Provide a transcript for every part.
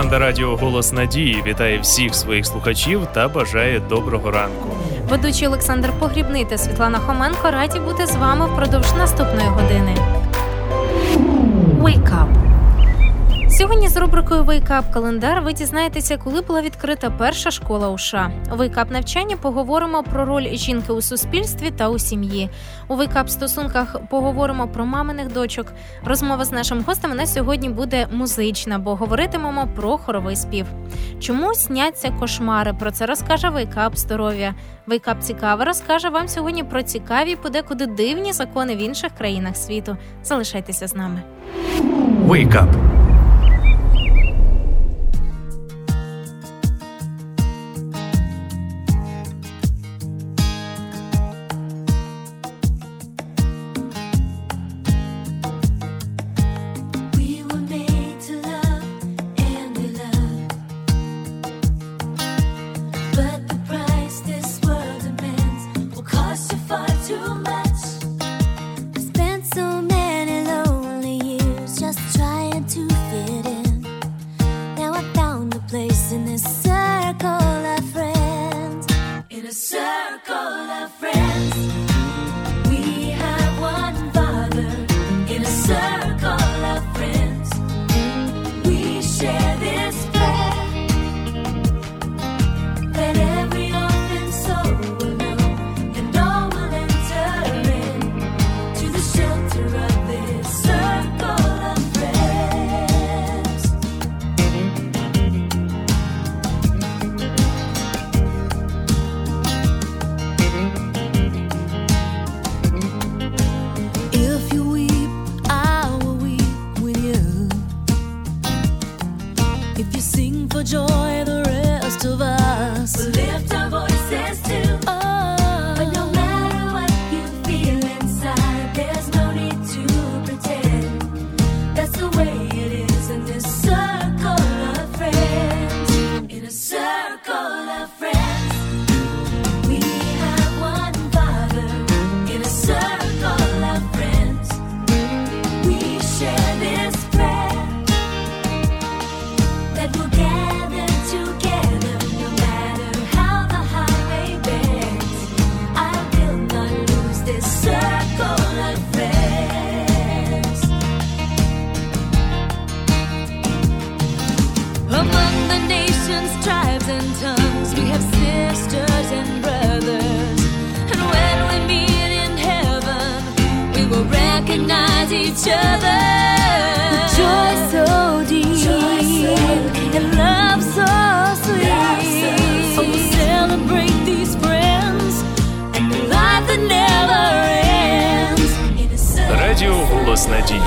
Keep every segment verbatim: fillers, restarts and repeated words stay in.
Команда радіо «Голос Надії» вітає всіх своїх слухачів та бажає доброго ранку. Ведучий Олександр Погрібний та Світлана Хоменко раді бути з вами впродовж наступної години. Wake up. Сьогодні з рубрикою Wake Up календар ви дізнаєтеся, коли була відкрита перша школа у США. У Wake Up навчання поговоримо про роль жінки у суспільстві та у сім'ї. У Wake Up стосунках поговоримо про маминих дочок. Розмова з нашим гостем на сьогодні буде музична, бо говоритимемо про хоровий спів. Чому сняться кошмари? Про це розкаже Wake Up здоров'я. Wake Up цікаво розкаже вам сьогодні про цікаві, подекуди дивні закони в інших країнах світу. Залишайтеся з нами. Wake Up. Радіо «Голос Надії».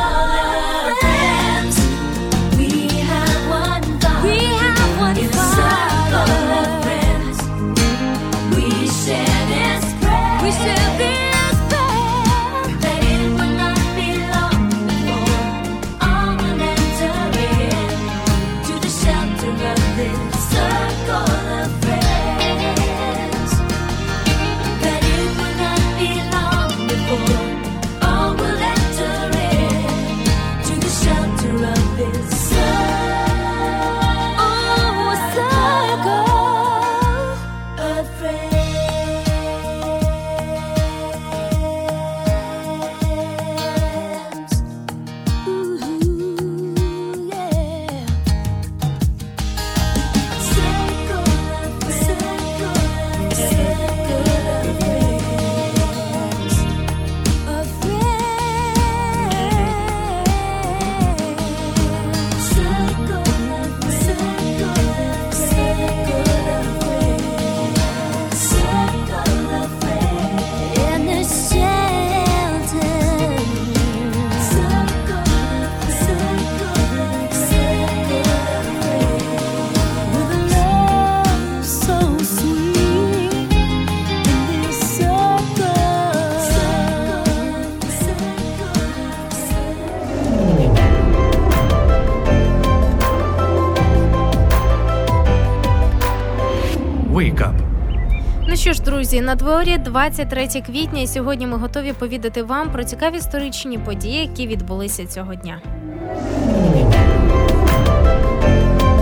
Wake Up. Ну що ж, друзі, на дворі двадцять третє квітня, і сьогодні ми готові повідати вам про цікаві історичні події, які відбулися цього дня.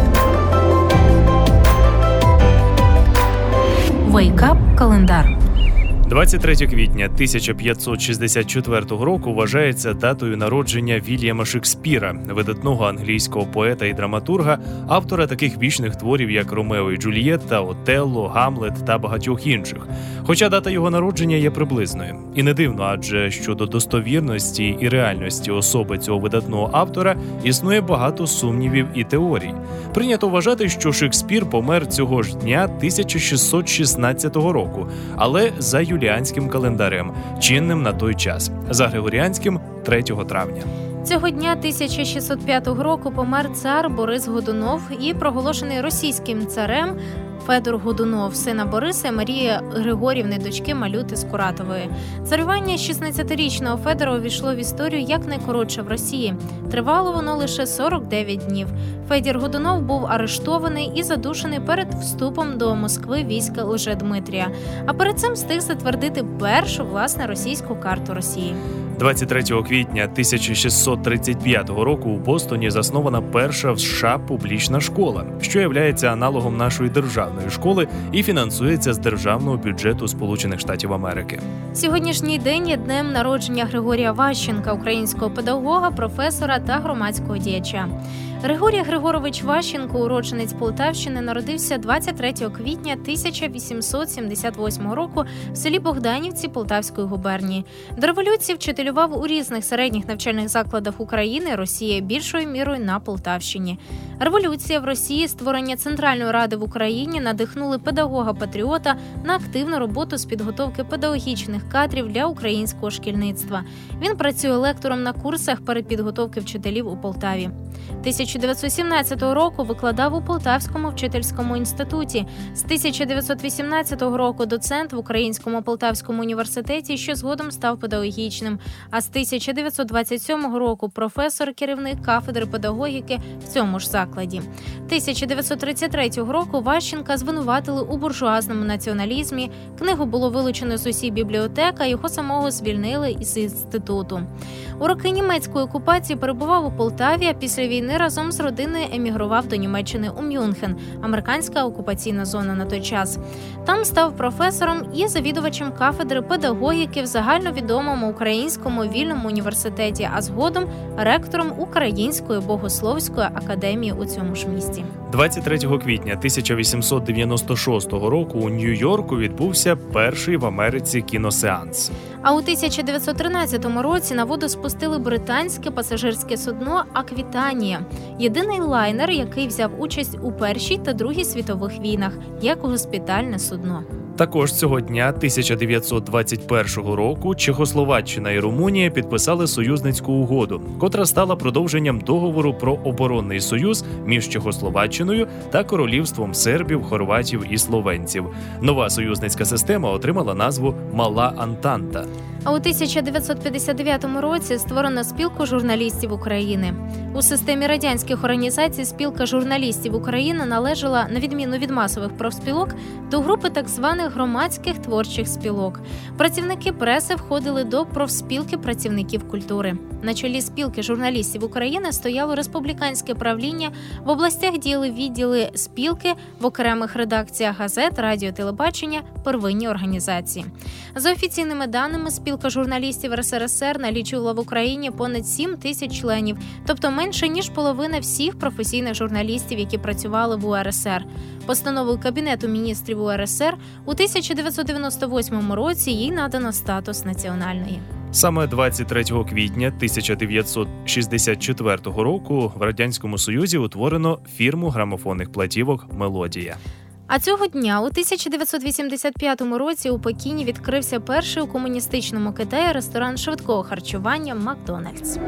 календар. двадцять третє квітня тисяча п'ятсот шістдесят четвертого року вважається датою народження Вільяма Шекспіра, видатного англійського поета і драматурга, автора таких вічних творів, як «Ромео і Джульєтта», «Отелло», «Гамлет» та багатьох інших. Хоча дата його народження є приблизною. І не дивно, адже щодо достовірності і реальності особи цього видатного автора існує багато сумнівів і теорій. Прийнято вважати, що Шекспір помер цього ж дня тисяча шістсот шістнадцятого року, але за юліанським календарем, чинним на той час, за григоріанським – третього травня. Цього дня тисяча шістсот п'ятого року помер цар Борис Годунов і проголошений російським царем Федор Годунов, сина Бориса і Марії Григорівни, дочки Малюти Скуратової. Царювання шістнадцятирічного Федора увійшло в історію як найкоротше в Росії. Тривало воно лише сорок дев'ять днів. Федір Годунов був арештований і задушений перед вступом до Москви війська Лжедмитрія. А перед цим встиг затвердити першу, власне, російську карту Росії. двадцять третього квітня тисяча шістсот тридцять п'ятого року у Бостоні заснована перша в США публічна школа, що являється аналогом нашої державної школи і фінансується з державного бюджету Сполучених Штатів Америки. Сьогоднішній день є днем народження Григорія Ващенка, українського педагога, професора та громадського діяча. Григорій Григорович Ващенко, уродженець Полтавщини, народився двадцять третього квітня тисяча вісімсот сімдесят восьмого року в селі Богданівці Полтавської губернії. До революції вчителював у різних середніх навчальних закладах України, Росії, більшою мірою на Полтавщині. Революція в Росії, створення Центральної Ради в Україні надихнули педагога-патріота на активну роботу з підготовки педагогічних кадрів для українського шкільництва. Він працює лектором на курсах передпідготовки вчителів у Полтаві. тисяча дев'ятсот сімнадцятого року викладав у Полтавському вчительському інституті. З тисяча дев'ятсот вісімнадцятого року доцент в Українському Полтавському університеті, що згодом став педагогічним. А з тисяча дев'ятсот двадцять сьомого року професор-керівник кафедри педагогіки в цьому ж закладі. тисяча дев'ятсот тридцять третього року Ващенка звинуватили у буржуазному націоналізмі. Книгу було вилучено з усіх бібліотек, а його самого звільнили із інституту. У роки німецької окупації перебував у Полтаві, а після війни разом з родиною емігрував до Німеччини у Мюнхен, американська окупаційна зона на той час. Там став професором і завідувачем кафедри педагогіки в загальновідомому Українському вільному університеті, а згодом ректором Української богословської академії у цьому ж місті. двадцять третього квітня тисяча вісімсот дев'яносто шостого року у Нью-Йорку відбувся перший в Америці кіносеанс. А у тисяча дев'ятсот тринадцятому році на воду спустили британське пасажирське судно «Аквітанія» – єдиний лайнер, який взяв участь у Першій та Другій світових війнах, як госпітальне судно. Також цього дня тисяча дев'ятсот двадцять першого року Чехословаччина і Румунія підписали союзницьку угоду, котра стала продовженням договору про оборонний союз між Чехословаччиною та королівством сербів, хорватів і словенців. Нова союзницька система отримала назву «Мала Антанта». А у тисяча дев'ятсот п'ятдесят дев'ятому році створено спілку журналістів України. У системі радянських організацій спілка журналістів України належала, на відміну від масових профспілок, до групи так званих громадських творчих спілок. Працівники преси входили до профспілки працівників культури. На чолі спілки журналістів України стояло республіканське правління, в областях діяли відділи спілки, в окремих редакціях газет, радіо, телебачення, первинні організації. За офіційними даними, спілка журналістів ер ес ер ес ер налічувала в Україні понад сім тисяч членів, тобто менше, ніж половина всіх професійних журналістів, які працювали в у ер ес ер. Постановою Кабінету міністрів у ер ес ер у тисяча дев'ятсот дев'яносто восьмому році їй надано статус національної. Саме двадцять третього квітня тисяча дев'ятсот шістдесят четвертого року в Радянському Союзі утворено фірму грамофонних платівок «Мелодія». А цього дня у тисяча дев'ятсот вісімдесят п'ятому році у Пекіні відкрився перший у комуністичному Китаї ресторан швидкого харчування «Макдональдс».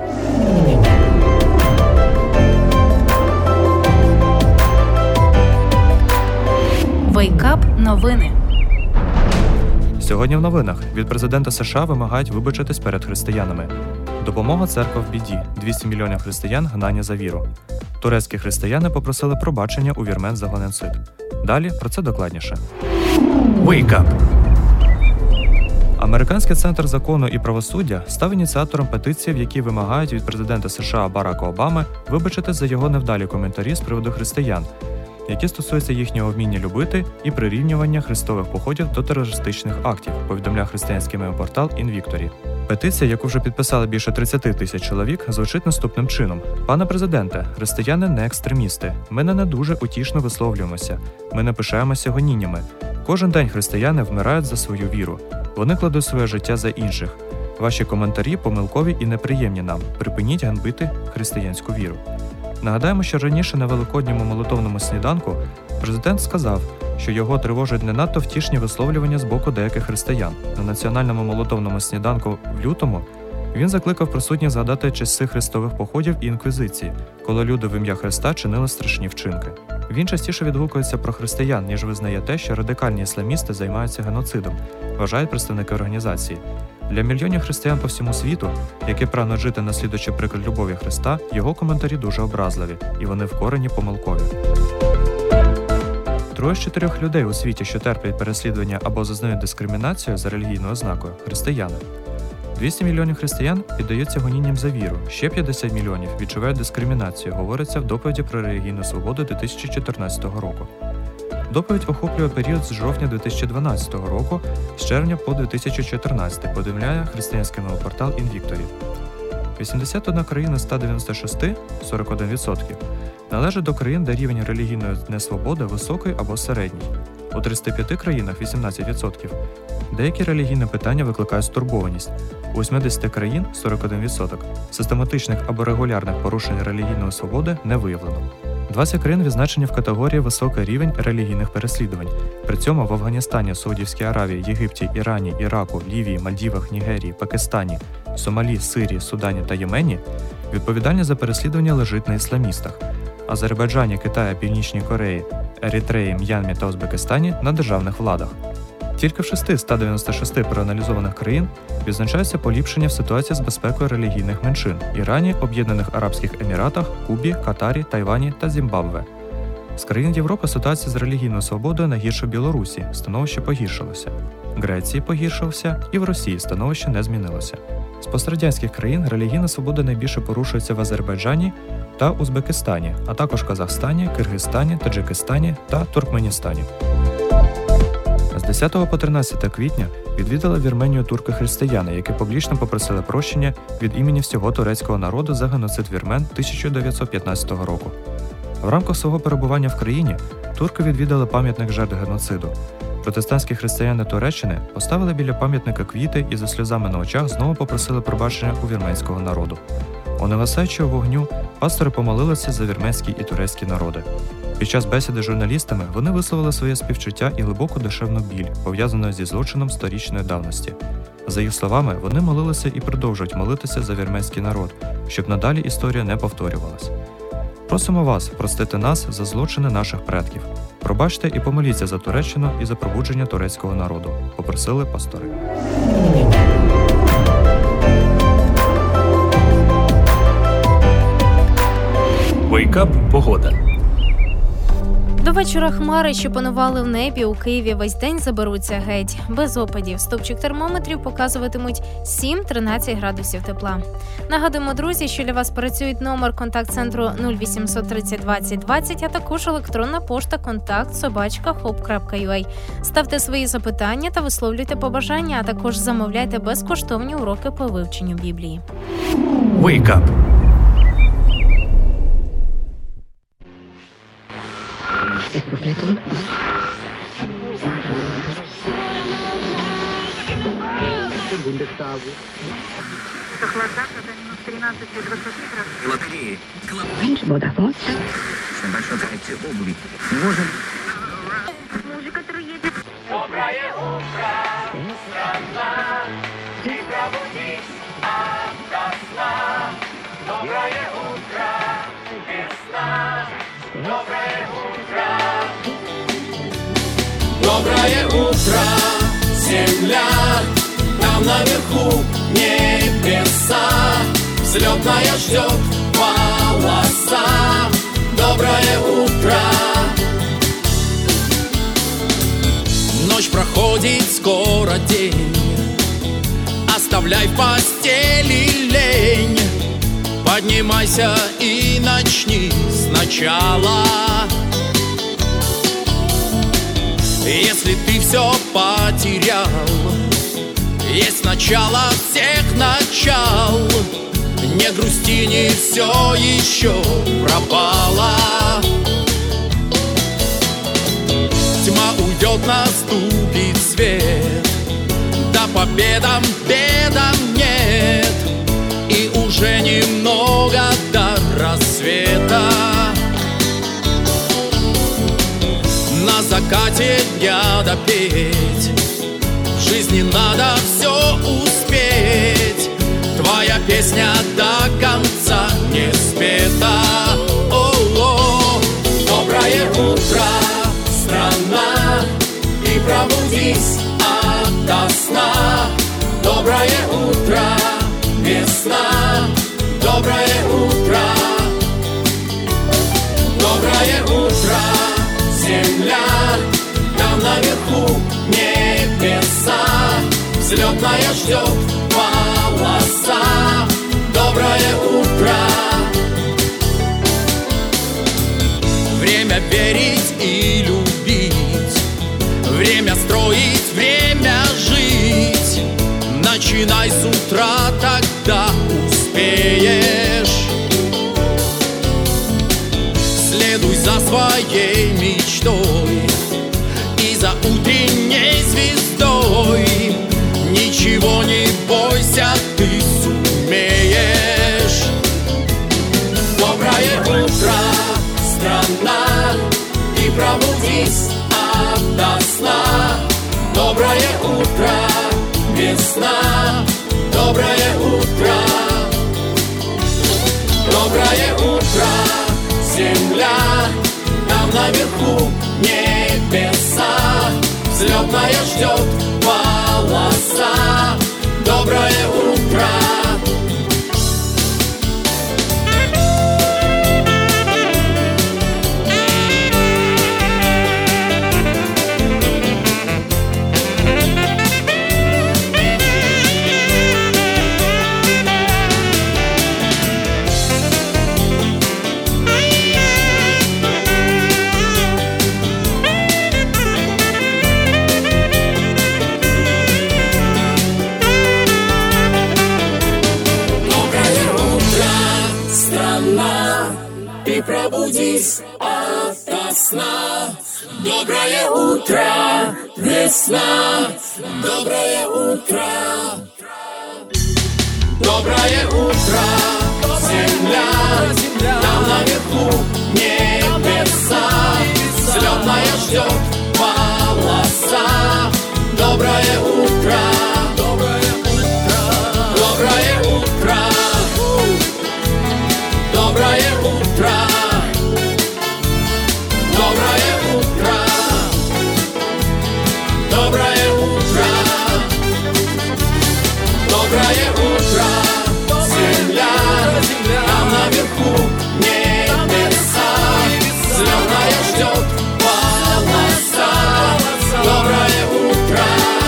Вейкап новини. Сьогодні в новинах від президента США вимагають вибачитись перед християнами. Допомога церква в біді. двісті мільйонів християн гнання за віру. Турецькі християни попросили пробачення у вірмен за геноцид. Далі про це докладніше. Wake up! Американський центр закону і правосуддя став ініціатором петиції, в якій вимагають від президента США Барака Обами вибачити за його невдалі коментарі з приводу християн. які стосуються їхнього вміння любити і прирівнювання хрестових походів до терористичних актів, повідомляє християнський мейл-портал InVictory. Петиція, яку вже підписали більше тридцять тисяч чоловік, звучить наступним чином. Пане президенте, християни не екстремісти. Ми не дуже утішно висловлюємося. Ми не пишаємося гоніннями. Кожен день християни вмирають за свою віру. Вони кладуть своє життя за інших. Ваші коментарі помилкові і неприємні нам. Припиніть ганьбити християнську віру. Нагадаємо, що раніше на великодньому молитовному сніданку президент сказав, що його тривожать не надто втішні висловлювання з боку деяких християн. На національному молитовному сніданку в лютому він закликав присутніх згадати часи хрестових походів і інквізиції, коли люди в ім'я Христа чинили страшні вчинки. Він частіше відгукується про християн, ніж визнає те, що радикальні ісламісти займаються геноцидом, вважають представники організації. Для мільйонів християн по всьому світу, які прагнуть жити наслідуючи приклад любові Христа, його коментарі дуже образливі, і вони вкорені помилкові. Троє з чотирьох людей у світі, що терплять переслідування або зазнають дискримінацію за релігійною ознакою – християни. двісті мільйонів християн піддаються гонінням за віру, ще п'ятдесят мільйонів відчувають дискримінацію, говориться в доповіді про релігійну свободу дві тисячі чотирнадцятого року. Доповідь охоплює період з жовтня дві тисячі дванадцятого року, з червня по дві тисячі чотирнадцятий, повідомляє християнський мейл-портал InVictory. вісімдесят одна країна з ста дев'яноста шести – сорок один відсоток, належить до країн, де рівень релігійної несвободи високий або середній. У тридцяти п'яти країнах – вісімнадцять відсотків. Деякі релігійні питання викликають стурбованість. У вісімдесяти країн – сорок один відсоток. Систематичних або регулярних порушень релігійної свободи не виявлено. двадцять країн відзначені в категорії «високий рівень релігійних переслідувань». При цьому в Афганістані, Саудівській Аравії, Єгипті, Ірані, Іраку, Лівії, Мальдівах, Нігерії, Пакистані, Сомалі, Сирії, Судані та Ємені відповідальність за переслідування лежить на ісламістах. Азербайджані, Китаї, Північній Кореї, Еритреї, М'янмі та Узбекистані на державних владах. Тільки в шести з ста дев'яноста шести проаналізованих країн відзначається поліпшення в ситуації з безпекою релігійних меншин – Ірані, Об'єднаних Арабських Еміратах, Кубі, Катарі, Тайвані та Зімбабве. З країн Європи ситуація з релігійною свободою найгірша в Білорусі, становище погіршилося. В Греції погіршився і в Росії становище не змінилося. З пострадянських країн релігійна свобода найбільше порушується в Азербайджані та Узбекистані, а також Казахстані, Киргизстані, Таджикистані та Туркменістані. З десятого по тринадцяте квітня відвідали Вірменію турки-християни, які публічно попросили прощення від імені всього турецького народу за геноцид вірмен тисяча дев'ятсот п'ятнадцятого року. В рамках свого перебування в країні турки відвідали пам'ятник жертв геноциду. Протестантські християни Туреччини поставили біля пам'ятника квіти і за сльозами на очах знову попросили пробачення у вірменського народу. У невгасаючого вогню пастори помолилися за вірменський і турецький народи. Під час бесіди з журналістами вони висловили своє співчуття і глибоку душевну біль, пов'язану зі злочином сторічної давності. За їх словами, вони молилися і продовжують молитися за вірменський народ, щоб надалі історія не повторювалась. Просимо вас простити нас за злочини наших предків. Пробачте і помоліться за Туреччину і за пробудження турецького народу, попросили пастори. Вейкап погода. До вечора хмари, що панували в небі у Києві, весь день заберуться геть. Без опадів. Стовпчик термометрів показуватимуть сім-тринадцять градусів тепла. Нагадуємо, друзі, що для вас працюють номер контакт-центру нуль вісімсот тридцять двадцять двадцять, а також електронна пошта контакт собачка хоп крапка ю а. Ставте свої запитання та висловлюйте побажання, а також замовляйте безкоштовні уроки по вивченню Біблії. Вейкап. Лотереи. Меньше водопад. На большой коллекции обуви. Можно... Мужик, который едет. Доброе утро, страна. Ты пробудись ото сна. Доброе утро, весна. Доброе утро. Доброе утро, земля. Там наверху небеса. Взлетная ждет полоса. Доброе утро. Ночь проходит, скоро день. Оставляй в постели лень. Поднимайся и начни сначала. Если ты все потерял, есть начало всех начал. Не грусти, не все еще пропало. Тьма уйдет, наступит свет, да победам бедам нет. И уже немного до рассвета. На закате дня допеть, в жизни надо все успеть. Твоя песня до конца не спета. О-о-о. Доброе утро, страна, ты пробудись ото сна. Доброе утро, весна, доброе утро. Доброе утро, земля, там наверху небеса. Взлетная ждет полоса. Доброе утро. Время верить и любить, время строить, время жить. Начинай с утра, тогда успеешь. Следуй за своей мечтой и за утренней звездой. Ничего не бойся, ты сумеешь. Доброе утро, страна, ты пробудись ото сна. Доброе утро, весна, доброе утро. Доброе утро, земля, там наверху небеса. Взлетная ждет полоса. Доброе утро. Ты пробудись ото сна. Доброе утро, весна. Доброе утро. Доброе утро, земля, там наверху небеса. Взлетная ждет полоса. Доброе утро. Доброе утро. Доброе утро. Доброе утро. Доброе утро. Доброе утро. Доброе утро. Земля, там наверху небеса. Взлетная ждет полоса. Доброе утро.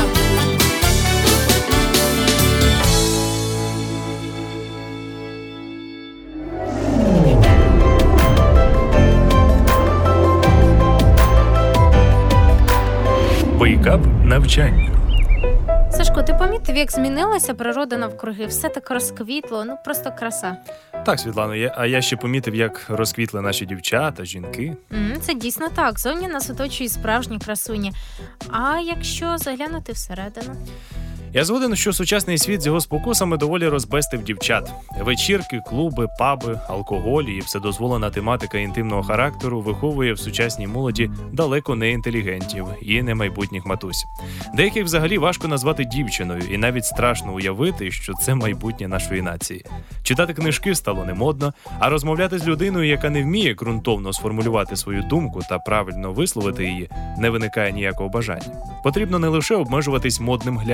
Вейкап навчання. Сашко, ти помітив, як змінилася природа навкруги? Все так розквітло, ну просто краса. Так, Світлано, я, а я ще помітив, як розквітли наші дівчата, жінки. Mm, це дійсно так. Зовні нас оточують справжні красуні. А якщо заглянути всередину? Я згоден, що сучасний світ з його спокусами доволі розбестив дівчат. Вечірки, клуби, паби, алкоголь і вседозволена тематика інтимного характеру виховує в сучасній молоді далеко не інтелігентів і не майбутніх матусь. Деяких взагалі важко назвати дівчиною, і навіть страшно уявити, що це майбутнє нашої нації. Читати книжки стало немодно, а розмовляти з людиною, яка не вміє ґрунтовно сформулювати свою думку та правильно висловити її, не виникає ніякого бажання. Потрібно не лише обмежуватись модним глянцем,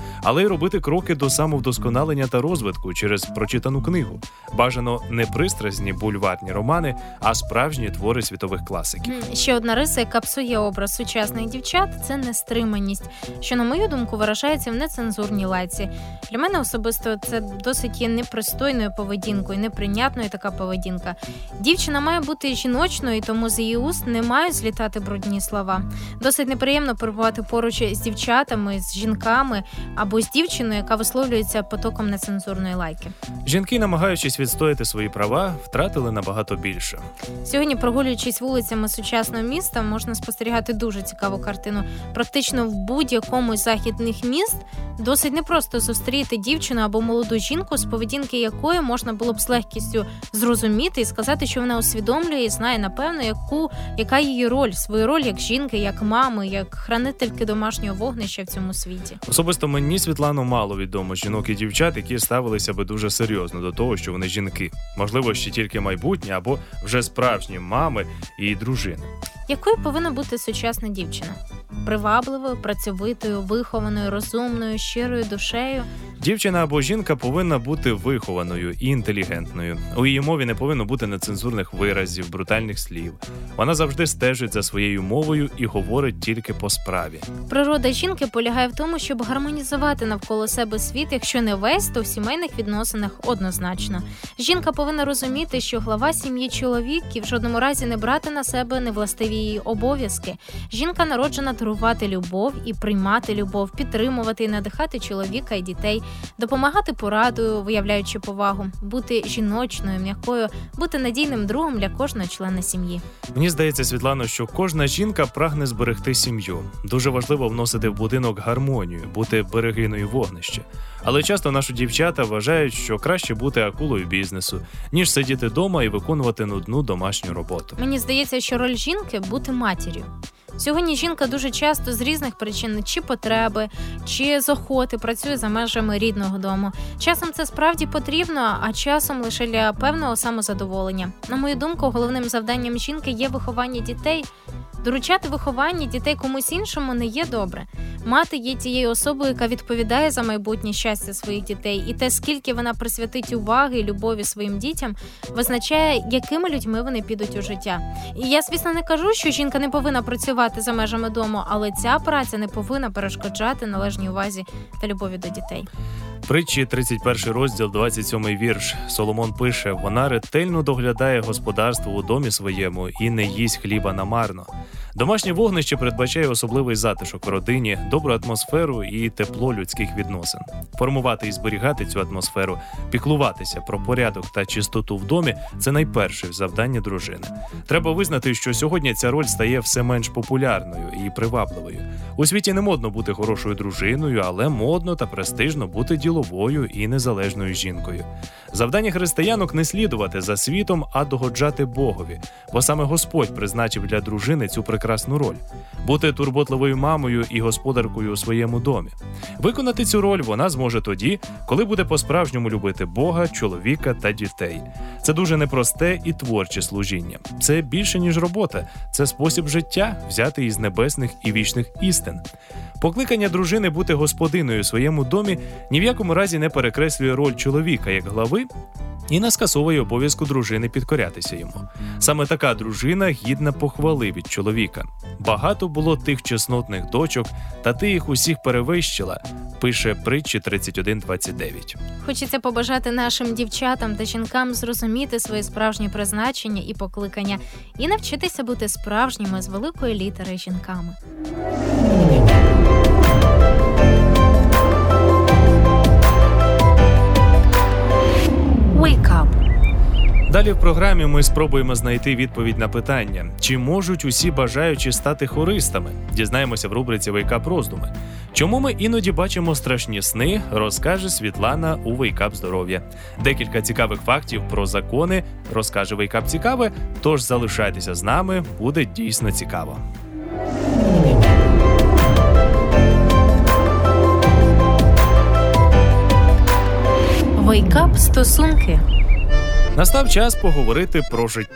але й робити кроки до самовдосконалення та розвитку через прочитану книгу. Бажано не пристрасні бульварні романи, а справжні твори світових класиків. Ще одна риса, яка псує образ сучасних дівчат – це нестриманість, що, на мою думку, виражається в нецензурній лайці. Для мене особисто це досить є непристойною поведінкою, неприйнятною така поведінка. Дівчина має бути жіночною, тому з її уст не мають злітати брудні слова. Досить неприємно перебувати поруч з дівчатами, з жінками або з дівчиною, яка висловлюється потоком нецензурної лайки. Жінки, намагаючись відстояти свої права, втратили набагато більше. Сьогодні, прогулюючись вулицями сучасного міста, можна спостерігати дуже цікаву картину. Практично в будь-якому з західних міст досить непросто зустріти дівчину або молоду жінку, з поведінки якої можна було б з легкістю зрозуміти і сказати, що вона усвідомлює і знає, напевно, яку, яка її роль, свою роль як жінки, як мами, як хранительки домашнього вогнища в цьому світі. Особисто мені, Світлано, мало відомо жінок і дівчат, які ставилися би дуже серйозно до того, що вони жінки. Можливо, ще тільки майбутні або вже справжні мами і дружини. Якою повинна бути сучасна дівчина? Привабливою, працьовитою, вихованою, розумною, щирою душею? Дівчина або жінка повинна бути вихованою і інтелігентною. У її мові не повинно бути нецензурних виразів, брутальних слів. Вона завжди стежить за своєю мовою і говорить тільки по справі. Природа жінки полягає в тому, щоб гармонізувати навколо себе світ, якщо не весь, то в сімейних відносинах однозначно. Жінка повинна розуміти, що глава сім'ї чоловік і в жодному разі не брати на себе невластиві її обов'язки. Жінка народжена дарувати любов і приймати любов, підтримувати і надихати чоловіка і дітей, допомагати порадою, виявляючи повагу, бути жіночною, м'якою, бути надійним другом для кожного члена сім'ї. Мені здається, Світлано, що кожна жінка прагне зберегти сім'ю. Дуже важливо вносити в будинок гармонію, бути берегиною вогнища. Але часто наші дівчата вважають, що краще бути акулою бізнесу, ніж сидіти вдома і виконувати нудну домашню роботу. Мені здається, що роль жінки – бути матір'ю. Сьогодні жінка дуже часто з різних причин, чи потреби, чи з охоти працює за межами рідного дому. Часом це справді потрібно, а часом лише для певного самозадоволення. На мою думку, головним завданням жінки є виховання дітей. Доручати виховання дітей комусь іншому не є добре. Мати є тією особою, яка відповідає за майбутнє щастя своїх дітей, і те, скільки вона присвятить уваги і любові своїм дітям, визначає, якими людьми вони підуть у життя. І я, звісно, не кажу, що жінка не повинна працювати за межами дому, але ця праця не повинна перешкоджати належній увазі та любові до дітей. Притчі, тридцять перший розділ, двадцять сьомий вірш. Соломон пише: «Вона ретельно доглядає господарство у домі своєму і не їсть хліба намарно». Домашнє вогнище передбачає особливий затишок в родині, добру атмосферу і тепло людських відносин. Формувати і зберігати цю атмосферу, піклуватися про порядок та чистоту в домі – це найперше завдання дружини. Треба визнати, що сьогодні ця роль стає все менш популярною і привабливою. У світі не модно бути хорошою дружиною, але модно та престижно бути діловою і незалежною жінкою. Завдання християнок не слідувати за світом, а догоджати Богові, бо саме Господь призначив для дружини цю прекрасну роль – бути турботливою мамою і господаркою у своєму домі. Виконати цю роль вона зможе тоді, коли буде по-справжньому любити Бога, чоловіка та дітей. Це дуже непросте і творче служіння. Це більше, ніж робота. Це спосіб життя, взятий із небесних і вічних істин. Покликання дружини бути господиною у своєму домі ні в якому разі не перекреслює роль чоловіка як глави і не скасовує обов'язку дружини підкорятися йому. Саме така дружина гідна похвали від чоловіка. Багато було тих чеснотних дочок, та ти їх усіх перевищила, пише Притчі тридцять один двадцять дев'ять. Хочеться побажати нашим дівчатам та жінкам зрозуміти своє справжнє призначення і покликання і навчитися бути справжніми з великої літери жінками. Wake up. Далі в програмі ми спробуємо знайти відповідь на питання, чи можуть усі бажаючі стати хористами? Дізнаємося в рубриці «Wake up роздуми». Чому ми іноді бачимо страшні сни, розкаже Світлана у «Wake up здоров'я». Декілька цікавих фактів про закони розкаже «Wake up цікаве», тож залишайтеся з нами, буде дійсно цікаво. Wake up стосунки. Настав час поговорити про життя.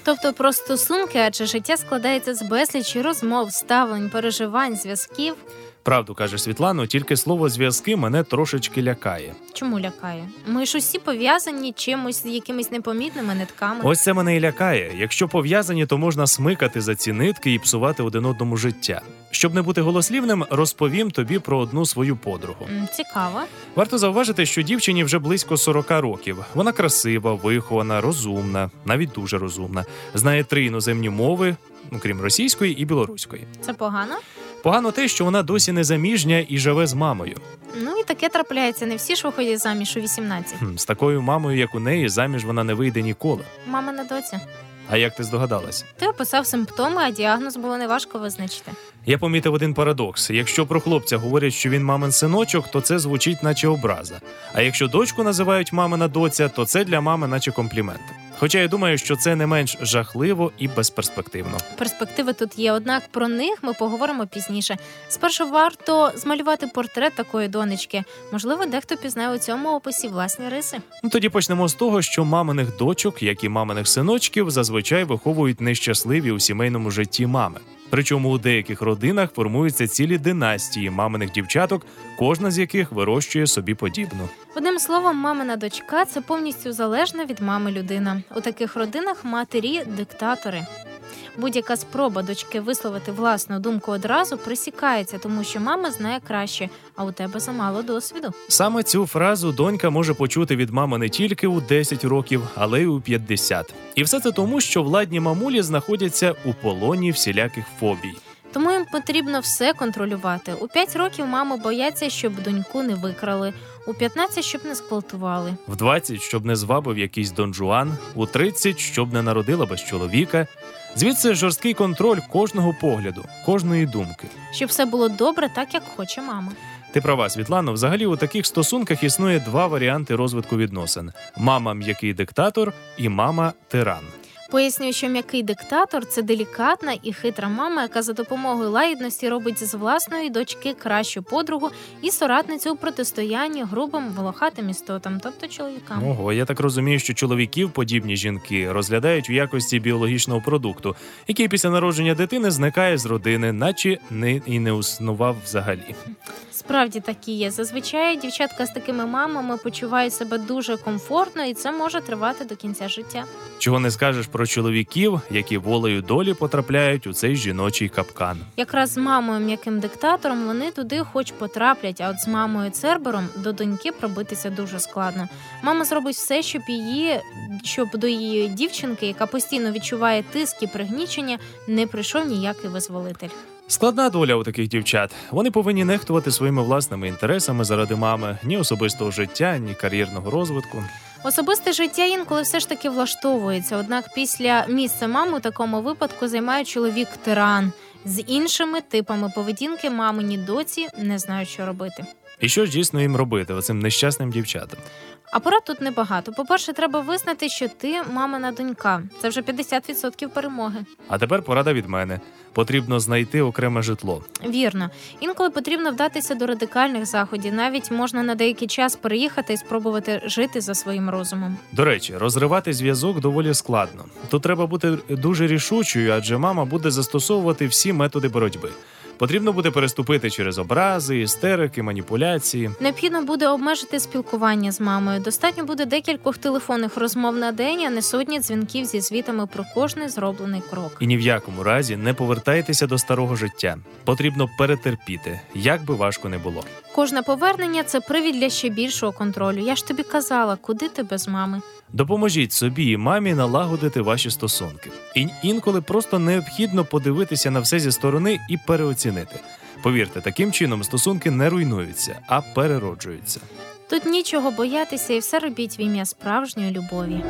Тобто про стосунки, адже життя складається з безлічі розмов, ставлень, переживань, зв'язків. Правду каже Світлано, тільки слово «зв'язки» мене трошечки лякає. Чому лякає? Ми ж усі пов'язані чимось, якимись непомітними нитками. Ось це мене і лякає. Якщо пов'язані, то можна смикати за ці нитки і псувати один одному життя. Щоб не бути голослівним, розповім тобі про одну свою подругу. М, Цікаво. Варто зауважити, що дівчині вже близько сорок років. Вона красива, вихована, розумна, навіть дуже розумна. Знає три іноземні мови, крім російської і білоруської. Це погано? Погано те, що вона досі незаміжня і живе з мамою. Ну і таке трапляється. Не всі ж виходять заміж у вісімнадцять. Хм, з такою мамою, як у неї, заміж вона не вийде ніколи. Мама на доці. А як ти здогадалась? Ти описав симптоми, а діагноз було неважко визначити. Я помітив один парадокс. Якщо про хлопця говорять, що він мамин синочок, то це звучить наче образа. А якщо дочку називають мамина доця, то це для мами наче комплімент. Хоча я думаю, що це не менш жахливо і безперспективно. Перспективи тут є, однак про них ми поговоримо пізніше. Спершу варто змалювати портрет такої донечки. Можливо, дехто пізнає у цьому описі власні риси. Ну, тоді почнемо з того, що маминих дочок, як і маминих синочків, зазвичай виховують нещасливі у сімейному житті мами. Причому у деяких родинах формуються цілі династії маминих дівчаток, кожна з яких вирощує собі подібну. Одним словом, мамина дочка – це повністю залежна від мами людина. У таких родинах матері – диктатори. Будь-яка спроба дочки висловити власну думку одразу присікається, тому що мама знає краще, а у тебе замало досвіду. Саме цю фразу донька може почути від мами не тільки у десять років, але й у п'ятдесят. І все це тому, що владні мамулі знаходяться у полоні всіляких фобій. Тому їм потрібно все контролювати. У п'ять років мами бояться, щоб доньку не викрали. У п'ятнадцять, щоб не зґвалтували. В двадцять, щоб не звабив якийсь Дон Жуан. У тридцять, щоб не народила без чоловіка. Звідси жорсткий контроль кожного погляду, кожної думки. Щоб все було добре, так, як хоче мама. Ти права, Світлано. Взагалі у таких стосунках існує два варіанти розвитку відносин. Мама – м'який диктатор і мама – тиран. Пояснюю, що м'який диктатор – це делікатна і хитра мама, яка за допомогою лагідності робить з власної дочки кращу подругу і соратницю у протистоянні грубим волохатим істотам, тобто чоловікам. Ого, я так розумію, що чоловіків подібні жінки розглядають у якості біологічного продукту, який після народження дитини зникає з родини, наче не і не існував взагалі. Справді так і є. Зазвичай дівчатка з такими мамами почувають себе дуже комфортно, і це може тривати до кінця життя. Чого не скажеш про чоловіків, які волею долі потрапляють у цей жіночий капкан. Якраз з мамою м'яким диктатором вони туди хоч потраплять, а от з мамою Цербером до доньки пробитися дуже складно. Мама зробить все, щоб її, щоб до її дівчинки, яка постійно відчуває тиск і пригнічення, не прийшов ніякий визволитель. Складна доля у таких дівчат. Вони повинні нехтувати своїми власними інтересами заради мами, ні особистого життя, ні кар'єрного розвитку. Особисте життя інколи все ж таки влаштовується, однак після місця мами у такому випадку займає чоловік-тиран. З іншими типами поведінки мамині доці не знають, що робити. І що ж дійсно їм робити, оцим нещасним дівчатам? А порад тут небагато. По-перше, треба визнати, що ти мамина донька. Це вже п'ятдесят відсотків перемоги. А тепер порада від мене. Потрібно знайти окреме житло. Вірно. Інколи потрібно вдатися до радикальних заходів. Навіть можна на деякий час переїхати і спробувати жити за своїм розумом. До речі, розривати зв'язок доволі складно. Тут треба бути дуже рішучою, адже мама буде застосовувати всі методи боротьби. Потрібно буде переступити через образи, істерики, маніпуляції. Необхідно буде обмежити спілкування з мамою. Достатньо буде декількох телефонних розмов на день, а не сотні дзвінків зі звітами про кожний зроблений крок. І ні в якому разі не повертайтеся до старого життя. Потрібно перетерпіти, як би важко не було. Кожне повернення – це привід для ще більшого контролю. Я ж тобі казала, куди ти без мами? Допоможіть собі і мамі налагодити ваші стосунки. І інколи просто необхідно подивитися на все зі сторони і переоцінити. Повірте, таким чином стосунки не руйнуються, а перероджуються. Тут нічого боятися і все робіть в ім'я справжньої любові.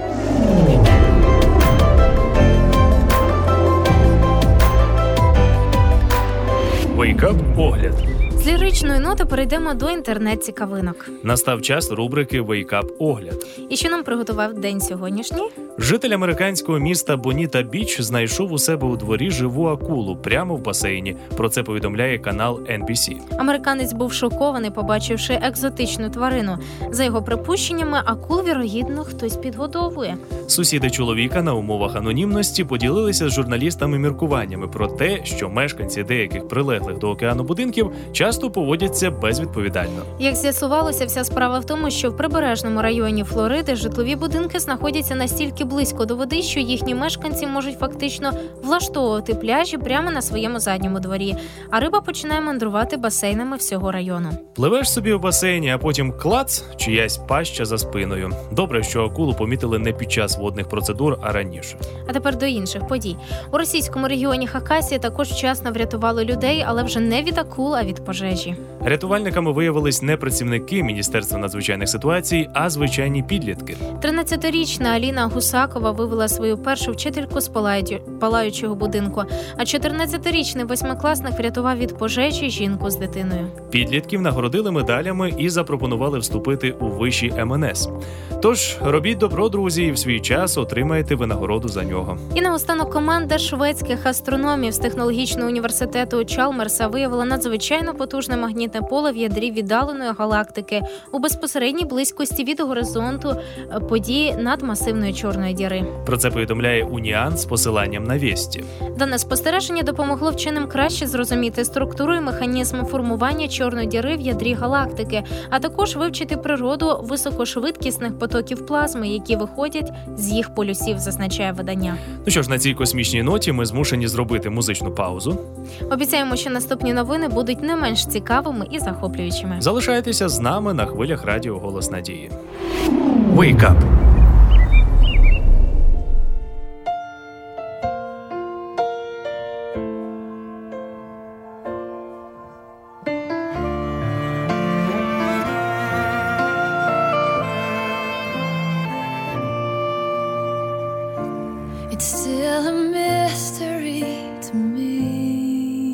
Wake up – огляд. З ліричної ноти перейдемо до інтернет-цікавинок. Настав час рубрики «Вейкап-огляд». І що нам приготував день сьогоднішній? Житель американського міста Боніта-Біч знайшов у себе у дворі живу акулу прямо в басейні. Про це повідомляє канал ен бі сі. Американець був шокований, побачивши екзотичну тварину. За його припущеннями, акул, вірогідно, хтось підгодовує. Сусіди чоловіка на умовах анонімності поділилися з журналістами міркуваннями про те, що мешканці деяких прилеглих до океану будинків часто поводяться безвідповідально. Як з'ясувалося, вся справа в тому, що в прибережному районі Флориди житлові будинки знаходяться настільки близько до води, що їхні мешканці можуть фактично влаштовувати пляжі прямо на своєму задньому дворі, а риба починає мандрувати басейнами всього району. Пливеш собі у басейні, а потім клац, чиясь паща за спиною. Добре, що акулу помітили не під час водних процедур, а раніше. А тепер до інших подій. У російському регіоні Хакасія також вчасно врятували людей, але вже не від акул, а від пожежі. Рятувальниками виявились не працівники Міністерства надзвичайних ситуацій, а звичайні підлітки. тринадцятирічна Аліна Гусакова вивела свою першу вчительку з палаючого будинку, а чотирнадцятирічний восьмикласник врятував від пожежі жінку з дитиною. Підлітків нагородили медалями і запропонували вступити у виші ем ен ес. Тож, робіть добро, друзі, і в свій час отримаєте винагороду за нього. І наостанок команда шведських астрономів з технологічного університету Чалмерса виявила надзвичайно потужне магнітне поле в ядрі віддаленої галактики у безпосередній близькості від горизонту події надмасивної чорної діри. Про це повідомляє Уніан з посиланням на Вєсті. Дане спостереження допомогло вченим краще зрозуміти структуру і механізм формування чорної діри в ядрі галактики, а також вивчити природу високошвидкісних потоків плазми, які виходять з їх полюсів, зазначає видання. Ну що ж, на цій космічній ноті ми змушені зробити музичну паузу. Обіцяємо, що наступні новини будуть не менш цікавими і захоплюючими. Залишайтеся з нами на хвилях радіо «Голос Надії». Wake up! It's still a mystery to me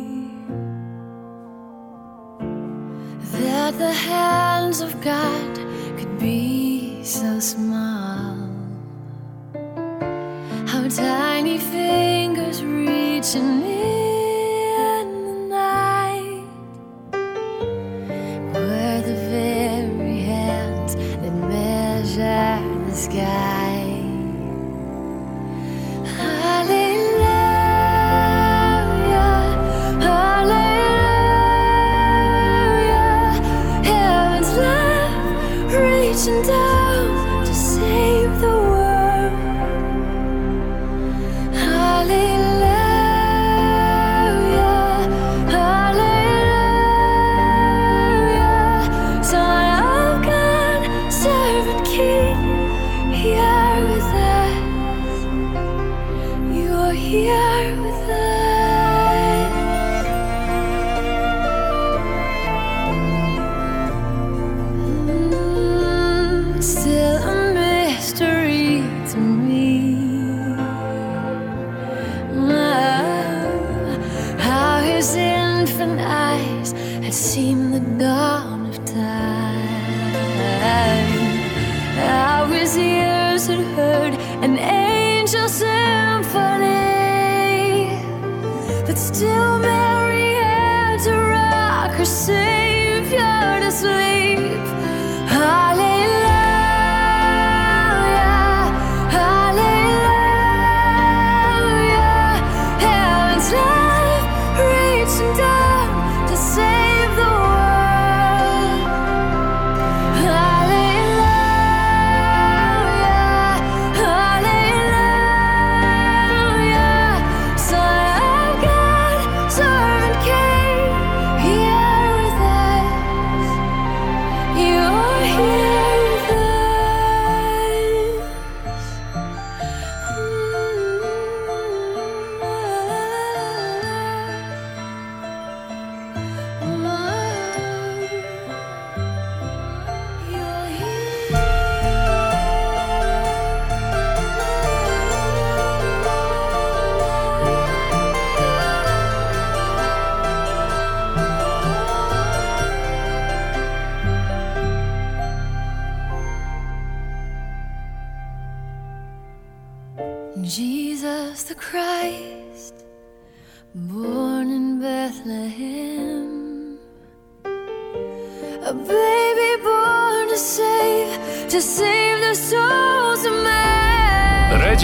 that the hands of God could be so small. How tiny fingers reaching in the night were the very hands that measure the sky. Reaching down to save the world. Hallelujah, hallelujah. Son of God, servant King, here with us. You're here with us. Still a mystery to me. Oh, how his infant eyes had seen the dawn of time. How his ears had heard an angel symphony that still Mary had to rock her Savior to sleep. Hallelujah.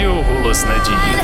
радіо «Голос надії».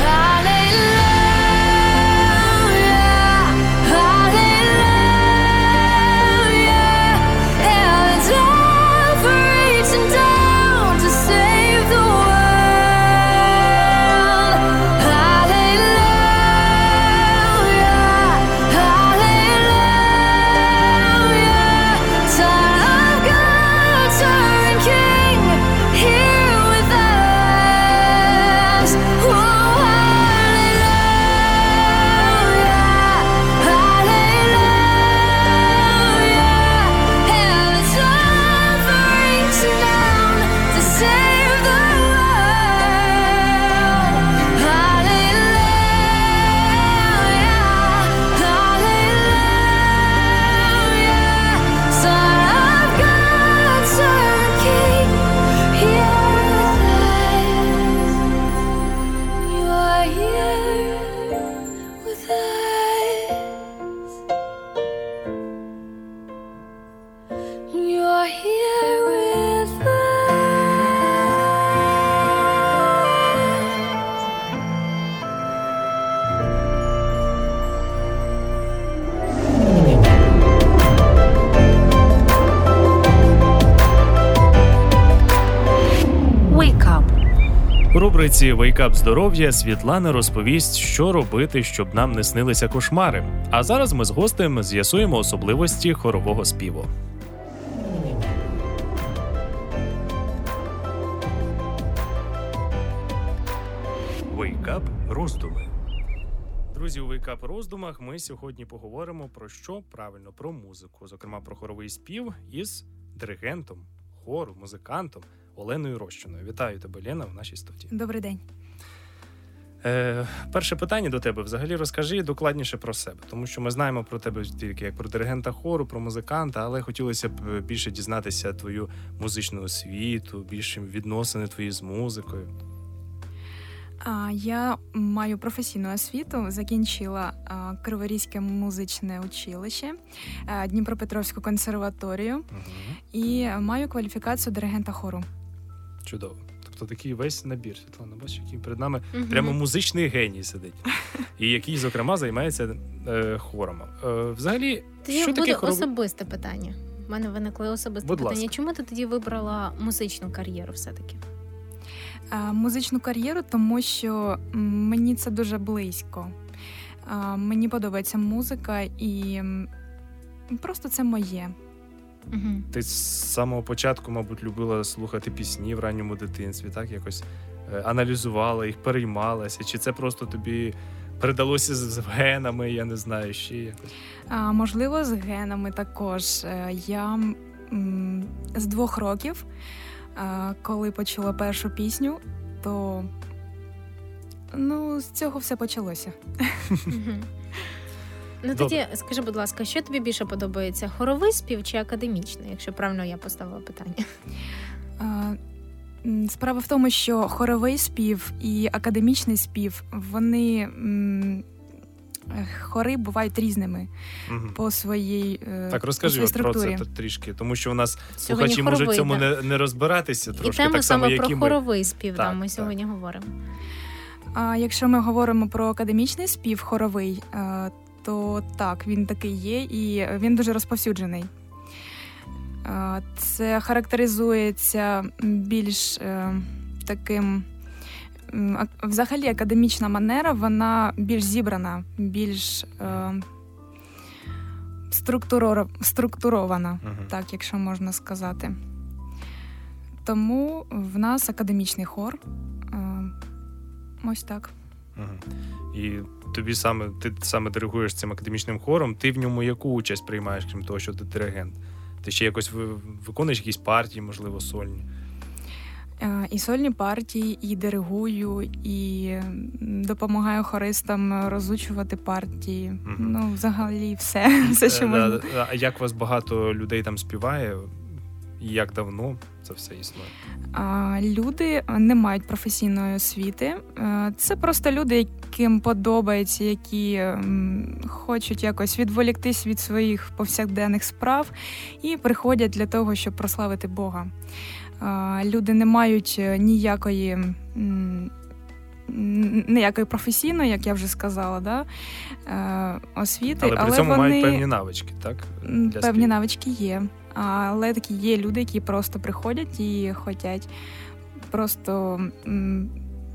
У рубриці «Wake Up Здоров'я» Світлана розповість, що робити, щоб нам не снилися кошмари. А зараз ми з гостем з'ясуємо особливості хорового співу. Wake Up роздуми. Друзі, у Wake Up роздумах ми сьогодні поговоримо про що? Правильно, про музику, зокрема про хоровий спів із диригентом хору, музикантом Оленою Рощиною. Вітаю тебе, Лена, в нашій студії. Добрий день. Е, перше питання до тебе. Взагалі розкажи докладніше про себе, тому що ми знаємо про тебе тільки як про диригента хору, про музиканта, але хотілося б більше дізнатися твою музичну освіту, більше відносини твої з музикою. А, я маю професійну освіту, закінчила а, Криворізьке музичне училище, а, Дніпропетровську консерваторію Угу. і маю кваліфікацію диригента хору. Чудово. Тобто такий весь набір, Світлана, бачиш, який перед нами Мгм. прямо музичний геній сидить. І який, зокрема, займається е, хором. Е, взагалі, Тоді що буде таке хоровий... особисте питання. У мене виникло особисте Будь питання. ласка. Чому ти тоді вибрала музичну кар'єру все-таки? А, музичну кар'єру, тому що м, мені це дуже близько. А, мені подобається музика і м, просто це моє. Угу. Ти з самого початку, мабуть, любила слухати пісні в ранньому дитинстві, так? Якось е, аналізувала їх, переймалася? Чи це просто тобі передалося з, з генами, я не знаю, ще якось? А, можливо, з генами також. Е, Я м, з двох років, а, коли почула першу пісню, то ну, з цього все почалося. Угу. Ну тоді скажи, будь ласка, що тобі більше подобається? Хоровий спів чи академічний, якщо правильно я поставила питання? А, м, Справа в тому, що хоровий спів і академічний спів, вони м, е, хори бувають різними Угу. по своїй, е, Так, по розкажи своїй от про це структурі. т- трішки, тому що у нас Сьогодні слухачі можуть в хоровий, цьому да. не, не розбиратися І трошки, тему так само, саме як про і ми. хоровий спів, Так, да, ми так. сьогодні говоримо. А якщо ми говоримо про академічний спів хоровий, е, то так, він такий є, і він дуже розповсюджений. Е, Це характеризується більш е, таким. м, ак- Взагалі, академічна манера, вона більш зібрана, більш е, структуро- структурована, Мгм. так, якщо можна сказати. Тому в нас академічний хор. Е, Ось так. Мгм. І тобі саме, ти саме диригуєш цим академічним хором, ти в ньому яку участь приймаєш, крім того, що ти диригент? Ти ще якось ви- виконуєш якісь партії, можливо, сольні? Е, І сольні партії, і диригую, і м, допомагаю хористам розучувати партії. Мгм. Ну, взагалі, все, все, що Е, можна. да, А як вас багато людей там співає? І як давно це все існує? А люди не мають професійної освіти. Е, Це просто люди, яким подобається, які м, хочуть якось відволіктись від своїх повсякденних справ і приходять для того, щоб прославити Бога. Е, Люди не мають ніякої м, ніякої професійної, як я вже сказала, да, освіти. Але при але цьому вони... мають певні навички, так? Для Певні співу. навички є. Але такі є люди, які просто приходять і хочуть просто м,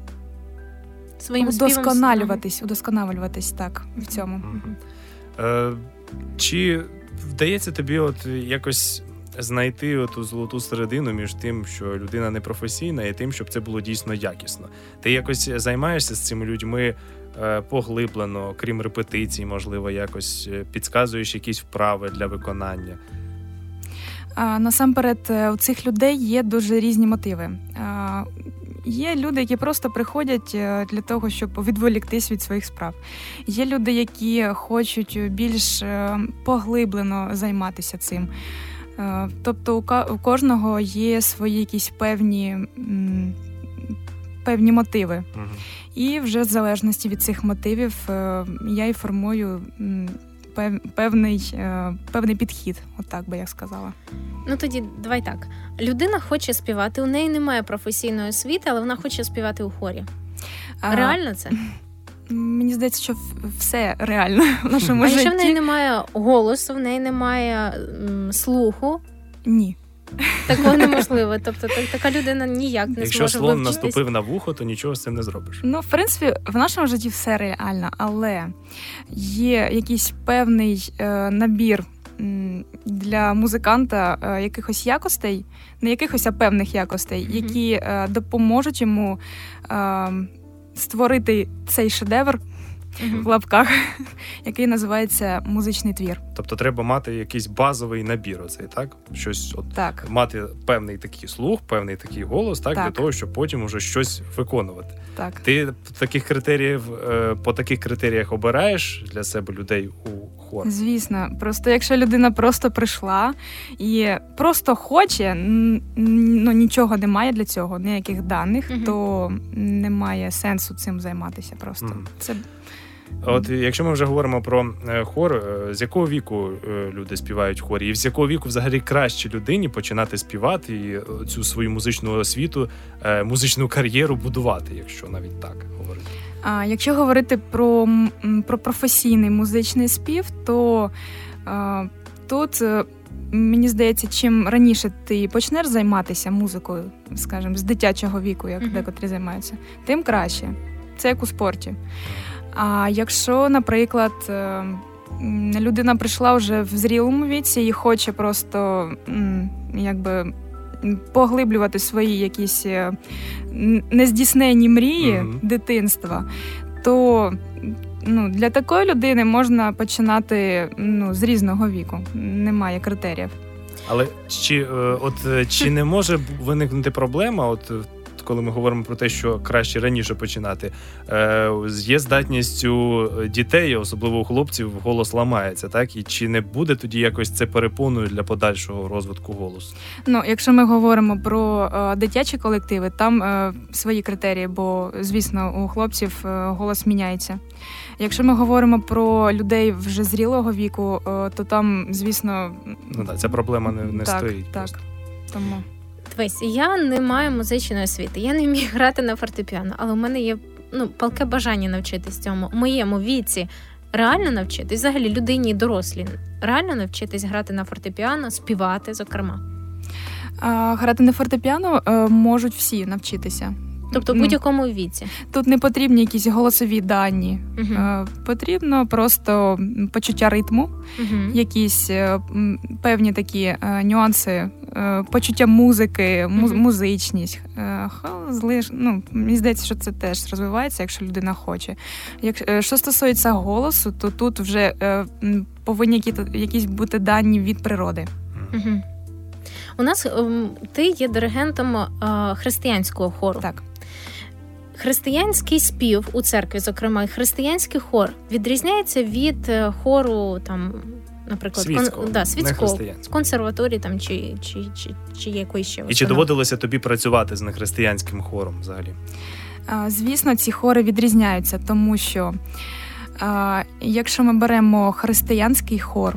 Своїм удосконалюватись, удосконалюватись так в цьому. Мгм. Е, Чи вдається тобі от якось знайти оту золоту середину між тим, що людина непрофесійна, і тим, щоб це було дійсно якісно? Ти якось займаєшся з цими людьми е, поглиблено, крім репетицій, можливо, якось е, підказуєш якісь вправи для виконання? А, насамперед, у цих людей є дуже різні мотиви. А, є люди, які просто приходять для того, щоб відволіктись від своїх справ. Є люди, які хочуть більш поглиблено займатися цим. А, тобто у, ка- у кожного є свої якісь певні, м, певні мотиви. Угу. І вже в залежності від цих мотивів е, я і формую м, пев- певний, е, певний підхід, отак би я сказала. Ну тоді давай так. Людина хоче співати, у неї немає професійної освіти, але вона хоче співати у хорі. А, Реально це? Мені здається, що в- все реально в нашому А житті. якщо в неї немає голосу, в неї немає м, слуху, Ні. такого неможливо. Тобто так- така людина ніяк не Якщо зможе слон вивчитись. наступив на вухо, то нічого з цим не зробиш. Ну, в принципі, в нашому житті все реально, але є якийсь певний е, набір м, для музиканта е, якихось якостей, не якихось, а певних якостей, Мгм. які е, допоможуть йому е, створити цей шедевр Мгм. в лапках, який називається музичний твір. Тобто треба мати якийсь базовий набір оцей, так? Щось от Так, мати певний такий слух, певний такий голос, так, Так. для того, щоб потім уже щось виконувати. так. Ти таких критеріїв е, по таких критеріях обираєш для себе людей у хор? Звісно, просто якщо людина просто прийшла і просто хоче, н- н- ну нічого немає для цього, ніяких даних, Мгм. то немає сенсу цим займатися. Просто Мгм. це От якщо ми вже говоримо про е, хор, е, з якого віку е, люди співають в хорі, і з якого віку взагалі краще людині починати співати і е, цю свою музичну освіту, е, музичну кар'єру будувати, якщо навіть так говорити? А якщо говорити про, м, про професійний музичний спів, то а, тут е, мені здається, чим раніше ти почнеш займатися музикою, скажімо, з дитячого віку, як Мгм. декотрі займаються, тим краще. Це як у спорті. А якщо, наприклад, е, м, людина прийшла вже в зрілому віці і хоче просто м, якби м, поглиблювати свої якісь е, н- нездійсненні мрії Мгм. дитинства, то ну, для такої людини можна починати ну, з різного віку. Немає критеріїв. Але чи, е, от, е, чи не може виникнути проблема, от е, коли ми говоримо про те, що краще раніше починати, е, є здатність у дітей, особливо у хлопців, голос ламається, так? І чи не буде тоді якось це перепоною для подальшого розвитку голосу? Ну, якщо ми говоримо про е, дитячі колективи, там е, свої критерії, бо, звісно, у хлопців е, голос міняється. Якщо ми говоримо про людей вже зрілого віку, е, то там, звісно, Ну так, ця проблема не, не так, стоїть. так. просто. Тому Дивись, я не маю музичної освіти, я не вмію грати на фортепіано, але у мене є ну, палке бажання навчитись цьому. У моєму віці реально навчитись, взагалі людині дорослі, реально навчитись грати на фортепіано, співати, зокрема. а, грати на фортепіано е, можуть всі навчитися. Тобто в Ну, будь-якому віці. тут не потрібні якісь голосові дані. Угу. Е, Потрібно просто почуття ритму, Угу. якісь е, м, певні такі е, нюанси, е, почуття музики, му- Мгм. музичність. Е, ха- злиш- ну, мені здається, що це теж розвивається, якщо людина хоче. Як, е, що стосується голосу, то тут вже е, м, повинні які- якісь бути дані від природи. Угу. У нас ем, ти є диригентом е, християнського хору. Так. Християнський спів у церкві, зокрема, і християнський хор відрізняється від е, хору, там, наприклад, Світського, да, не світського, християнського. консерваторії там, чи, чи, чи, чи якоїсь ще І чи установи. доводилося тобі працювати з нехристиянським хором взагалі? А, Звісно, ці хори відрізняються, тому що а, якщо ми беремо християнський хор,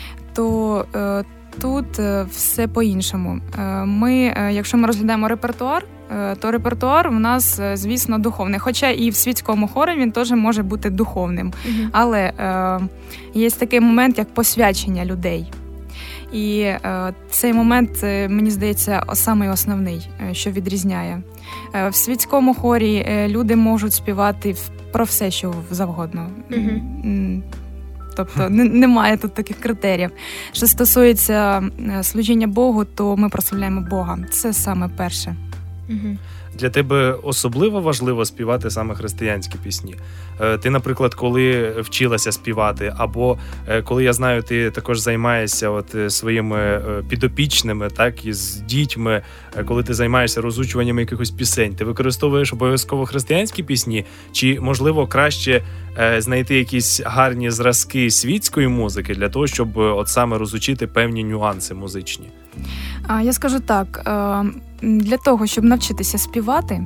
то е, тут е, все по-іншому. Е, Ми, е, якщо ми розглядаємо репертуар то репертуар у нас, звісно, духовний. Хоча і в світському хорі він теж може бути духовним. Mm-hmm. Але е, є такий момент, як посвячення людей. І е, цей момент, мені здається, самий основний, що відрізняє. Е, в світському хорі е, люди можуть співати про все, що завгодно. Mm-hmm. Тобто немає тут таких критеріїв. Що стосується служіння Богу, то ми прославляємо Бога. Це саме перше. Угу. Для тебе особливо важливо співати саме християнські пісні? Ти, наприклад, коли вчилася співати, або коли, я знаю, ти також займаєшся от своїми підопічними, так, із дітьми, коли ти займаєшся розучуванням якихось пісень, ти використовуєш обов'язково християнські пісні? Чи, можливо, краще знайти якісь гарні зразки світської музики для того, щоб от саме розучити певні нюанси музичні? Я скажу так, для того, щоб навчитися співати,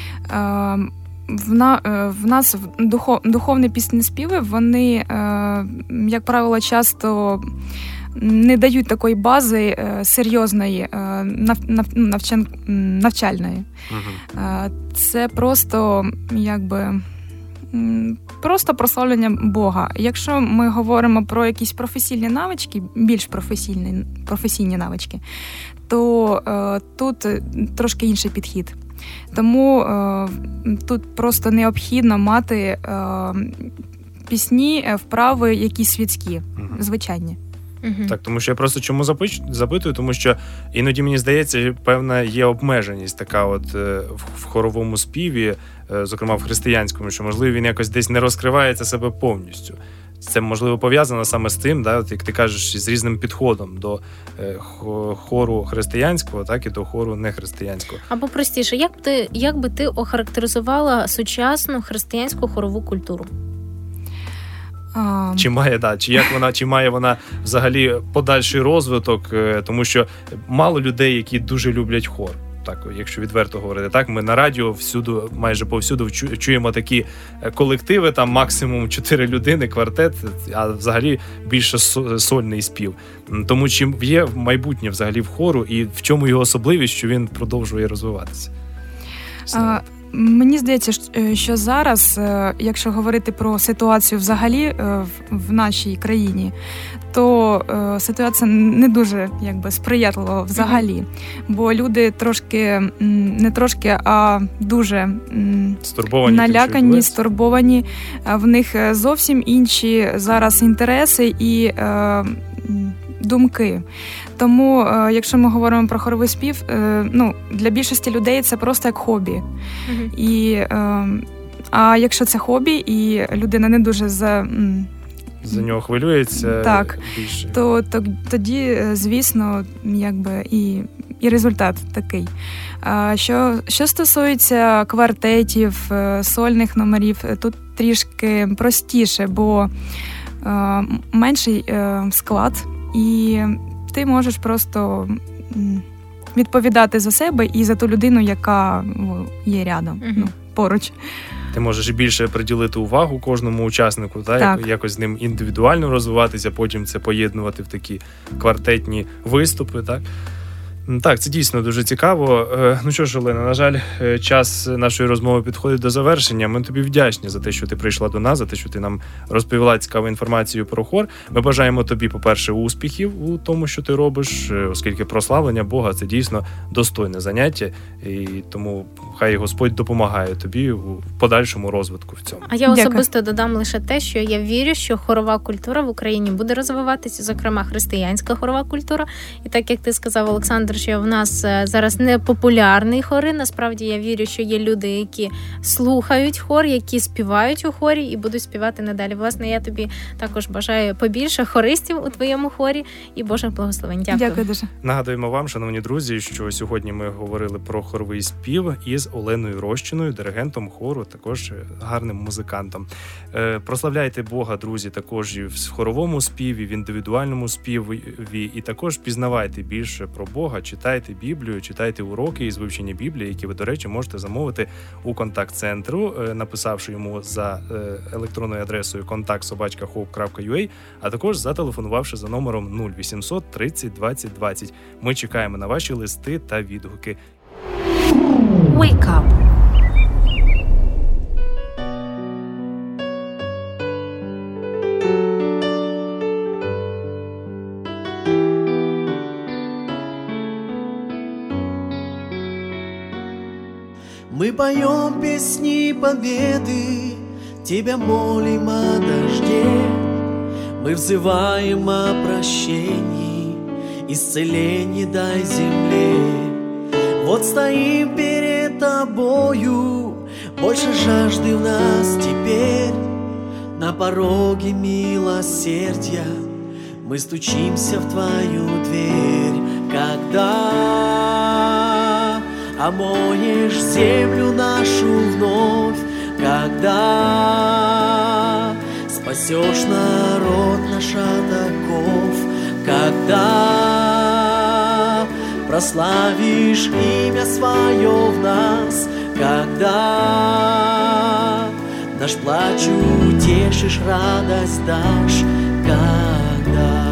в нас духовні пісні співи, вони, як правило, часто не дають такої бази серйозної, навчальної. Угу. Це просто, якби, просто прославлення Бога. Якщо ми говоримо про якісь професійні навички, більш професійні, професійні навички, то е, тут трошки інший підхід. Тому е, тут просто необхідно мати е, пісні, вправи, які світські, угу. звичайні. Угу. Так, тому що я просто чому запитую, тому що іноді, мені здається, певна є обмеженість така от в хоровому співі, зокрема в християнському, що, можливо, він якось десь не розкривається себе повністю. Це, можливо, пов'язано саме з тим, да, як ти кажеш, з різним підходом до хору християнського, так і до хору нехристиянського. Або простіше, як би ти, як би ти охарактеризувала сучасну християнську хорову культуру? Чи має, да, чи як вона, чи має вона взагалі подальший розвиток, тому що мало людей, які дуже люблять хор. Так, якщо відверто говорити, так, ми на радіо всюду, майже повсюду чуємо такі колективи, там максимум чотири людини, квартет, а взагалі більше сольний спів. Тому чим є майбутнє взагалі в хору і в чому його особливість, що він продовжує розвиватися? А, мені здається, що зараз, якщо говорити про ситуацію взагалі в нашій країні, то е, ситуація не дуже, якби, сприятлива взагалі. Mm-hmm. Бо люди трошки, не трошки, а дуже м, стурбовані, налякані, стурбовані. В них зовсім інші зараз інтереси і е, думки. Тому, е, якщо ми говоримо про хоровий спів, е, ну, для більшості людей це просто як хобі. Mm-hmm. І, е, а якщо це хобі, і людина не дуже за... М, за нього хвилюється так, більше. То, то тоді, звісно, якби і, і результат такий. А що, що стосується квартетів, сольних номерів, тут трішки простіше, бо е, менший е, склад, і ти можеш просто відповідати за себе і за ту людину, яка є рядом, угу. ну, поруч. Ти можеш більше приділити увагу кожному учаснику, та, так? Якось з ним індивідуально розвиватися, потім це поєднувати в такі квартетні виступи, так? Так, це дійсно дуже цікаво. Ну що ж, Олена, на жаль, час нашої розмови підходить до завершення. Ми тобі вдячні за те, що ти прийшла до нас, за те, що ти нам розповіла цікаву інформацію про хор. Ми бажаємо тобі, по-перше, успіхів у тому, що ти робиш, оскільки прославлення Бога – це дійсно достойне заняття, і тому хай Господь допомагає тобі у подальшому розвитку в цьому. А я особисто Дякую. Додам лише те, що я вірю, що хорова культура в Україні буде розвиватися, зокрема християнська хорова культура. І так, як ти сказав, Олександр, що в нас зараз не популярний хори. Насправді я вірю, що є люди, які слухають хор, які співають у хорі і будуть співати надалі. Власне, я тобі також бажаю побільше хористів у твоєму хорі і Божих благословень. Дякую. Дякую дуже. Нагадуємо вам, шановні друзі, що сьогодні ми говорили про хоровий спів із Оленою Рощиною, диригентом хору, також гарним музикантом. Прославляйте Бога, друзі, також і в хоровому співі, в індивідуальному співі, і також пізнавайте більше про Бога, читайте Біблію, читайте уроки із вивчення Біблії, які ви, до речі, можете замовити у контакт-центру, написавши йому за електронною адресою контакт собачка хоуп крапка ю а, а також зателефонувавши за номером нуль вісімсот тридцять двадцять двадцять. Ми чекаємо на ваші листи та відгуки. Wake Up. Мы поем песни победы, Тебя молим о дожде. Мы взываем о прощении, исцелении дай земле. Вот стоим перед Тобою, больше жажды в нас теперь. На пороге милосердия мы стучимся в Твою дверь. Когда омоешь землю нашу вновь, когда спасешь народ наш от оков, когда прославишь имя свое в нас, когда наш плач утешишь, радость дашь, когда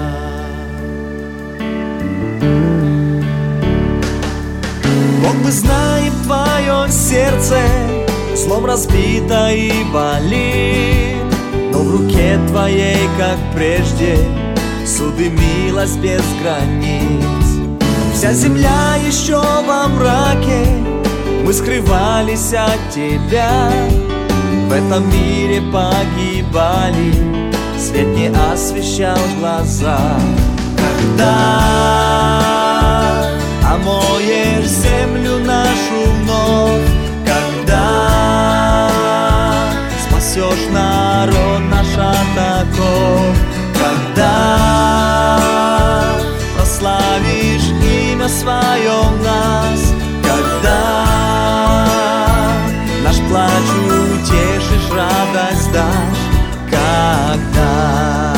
Бог, мы знаем Твое сердце злом разбито и болит, но в руке Твоей, как прежде, суд и милость без границ. Вся земля еще во мраке, мы скрывались от Тебя. В этом мире погибали, свет не освещал глаза. Когда омоешь землю нашу вновь, когда спасешь народ наш от оков, когда прославишь имя свое в нас, когда наш плач утешишь, радость дашь, когда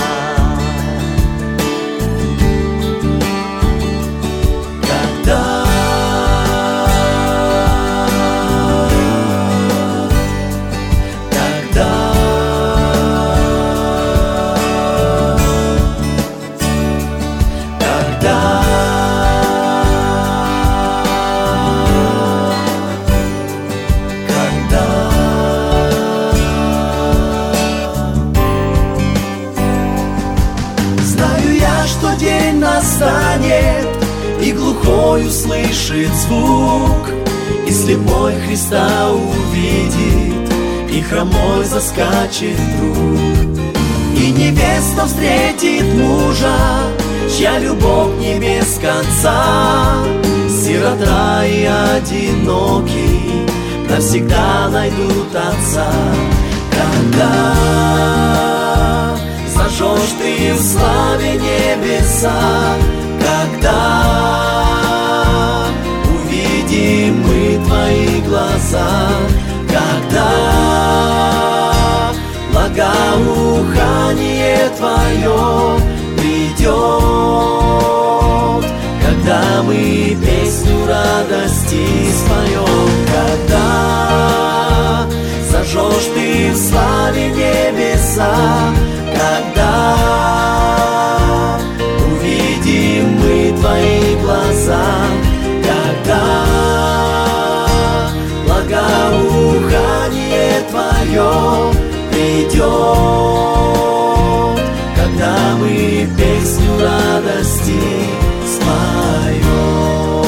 настанет, и глухой услышит звук, и слепой Христа увидит, и хромой заскачет вдруг. И невеста встретит мужа, чья любовь не без конца. Сирота и одинокий навсегда найдут отца. Когда зажжешь ты в славе небеса, когда увидим мы Твои глаза, когда благоухание Твое придет, когда мы песню радости споем, когда зажжешь ты в славе небеса, когда увидим мы Твои глаза, когда благоухание Твое придет, когда мы песню радости споем.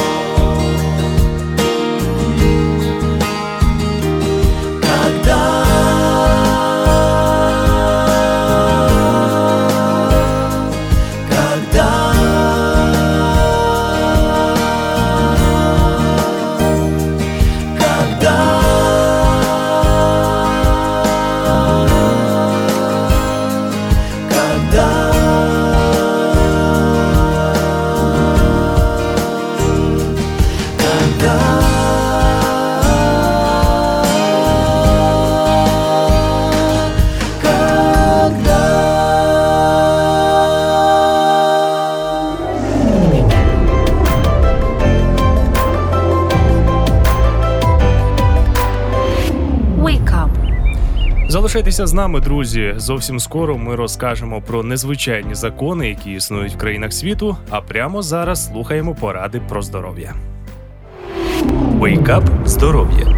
Когда Залишайтеся з нами, друзі. Зовсім скоро ми розкажемо про незвичайні закони, які існують в країнах світу, а прямо зараз слухаємо поради про здоров'я. Вейкап здоров'я.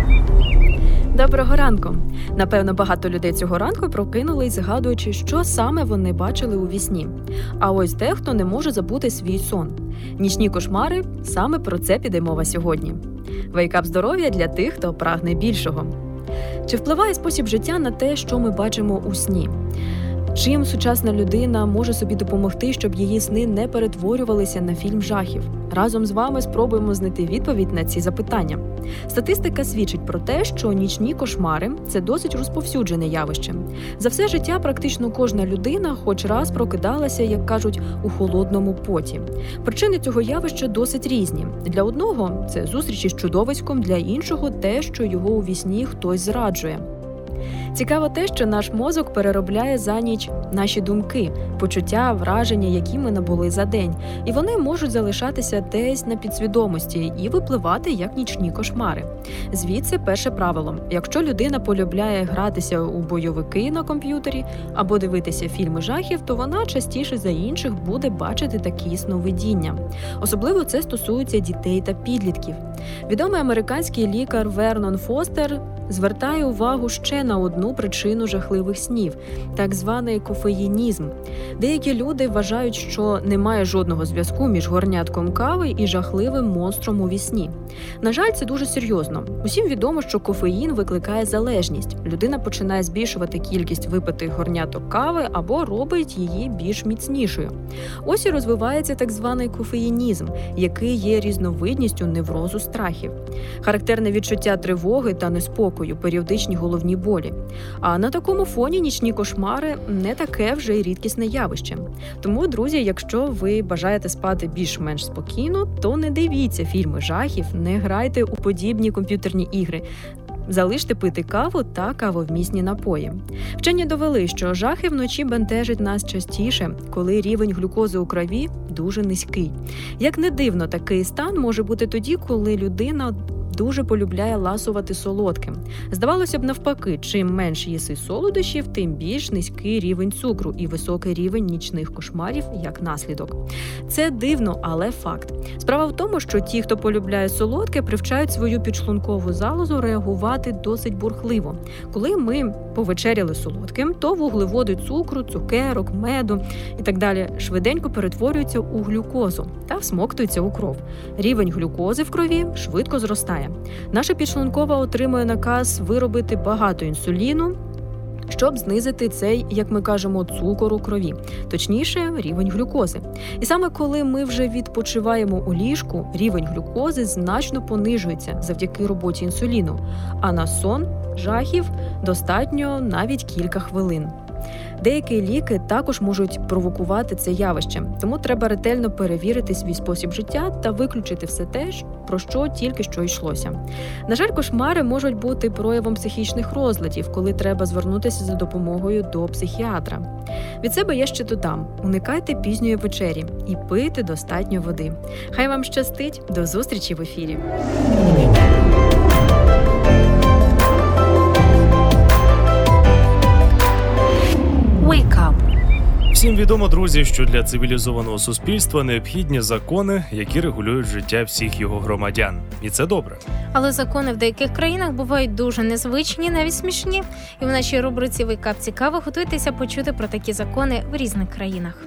Доброго ранку! Напевно, багато людей цього ранку прокинулись, згадуючи, що саме вони бачили у вісні. А ось дехто не може забути свій сон. Нічні кошмари – саме про це піде мова сьогодні. Вейкап здоров'я для тих, хто прагне більшого. Чи впливає спосіб життя на те, що ми бачимо у сні? Чим сучасна людина може собі допомогти, щоб її сни не перетворювалися на фільм жахів? Разом з вами спробуємо знайти відповідь на ці запитання. Статистика свідчить про те, що нічні кошмари – це досить розповсюджене явище. За все життя практично кожна людина хоч раз прокидалася, як кажуть, у холодному поті. Причини цього явища досить різні. Для одного – це зустрічі з чудовиськом, для іншого – те, що його у вісні хтось зраджує. Цікаво те, що наш мозок переробляє за ніч наші думки, почуття, враження, які ми набули за день. І вони можуть залишатися десь на підсвідомості і випливати як нічні кошмари. Звідси перше правило. Якщо людина полюбляє гратися у бойовики на комп'ютері або дивитися фільми жахів, то вона частіше за інших буде бачити такі сновидіння. Особливо це стосується дітей та підлітків. Відомий американський лікар Вернон Фостер звертає увагу ще на одну причину жахливих снів – так званий кофеїнізм. Деякі люди вважають, що немає жодного зв'язку між горнятком кави і жахливим монстром у вісні. На жаль, це дуже серйозно. Усім відомо, що кофеїн викликає залежність. Людина починає збільшувати кількість випитих горняток кави або робить її більш міцнішою. Ось і розвивається так званий кофеїнізм, який є різновидністю неврозу страхів. Характерне відчуття тривоги та неспокою, періодичні головні болі. А на такому фоні нічні кошмари не таке вже й рідкісне явище. Тому, друзі, якщо ви бажаєте спати більш-менш спокійно, то не дивіться фільми жахів, не грайте у подібні комп'ютерні ігри. Залиште пити каву та кавовмісні напої. Вчені довели, що жахи вночі бентежать нас частіше, коли рівень глюкози у крові дуже низький. Як не дивно, такий стан може бути тоді, коли людина дуже полюбляє ласувати солодким. Здавалося б, навпаки, чим менше їси солодощів, тим більш низький рівень цукру і високий рівень нічних кошмарів як наслідок. Це дивно, але факт. Справа в тому, що ті, хто полюбляє солодке, привчають свою підшлункову залозу реагувати досить бурхливо. Коли ми повечеряли солодким, то вуглеводи цукру, цукерок, меду і так далі швиденько перетворюються у глюкозу та всмоктуються у кров. Рівень глюкози в крові швидко зростає. Наша підшлункова отримує наказ виробити багато інсуліну, щоб знизити цей, як ми кажемо, цукор у крові, точніше, рівень глюкози. І саме коли ми вже відпочиваємо у ліжку, рівень глюкози значно понижується завдяки роботі інсуліну, а на сон жахів достатньо навіть кілька хвилин. Деякі ліки також можуть провокувати це явище, тому треба ретельно перевірити свій спосіб життя та виключити все те, про що тільки що йшлося. На жаль, кошмари можуть бути проявом психічних розладів, коли треба звернутися за допомогою до психіатра. Від себе я ще додам: уникайте пізньої вечері і пийте достатньо води. Хай вам щастить! До зустрічі в ефірі! Wake up. Всім відомо, друзі, що для цивілізованого суспільства необхідні закони, які регулюють життя всіх його громадян. І це добре. Але закони в деяких країнах бувають дуже незвичні, навіть смішні. І в нашій рубриці «Wake up цікаво» готуйтеся почути про такі закони в різних країнах.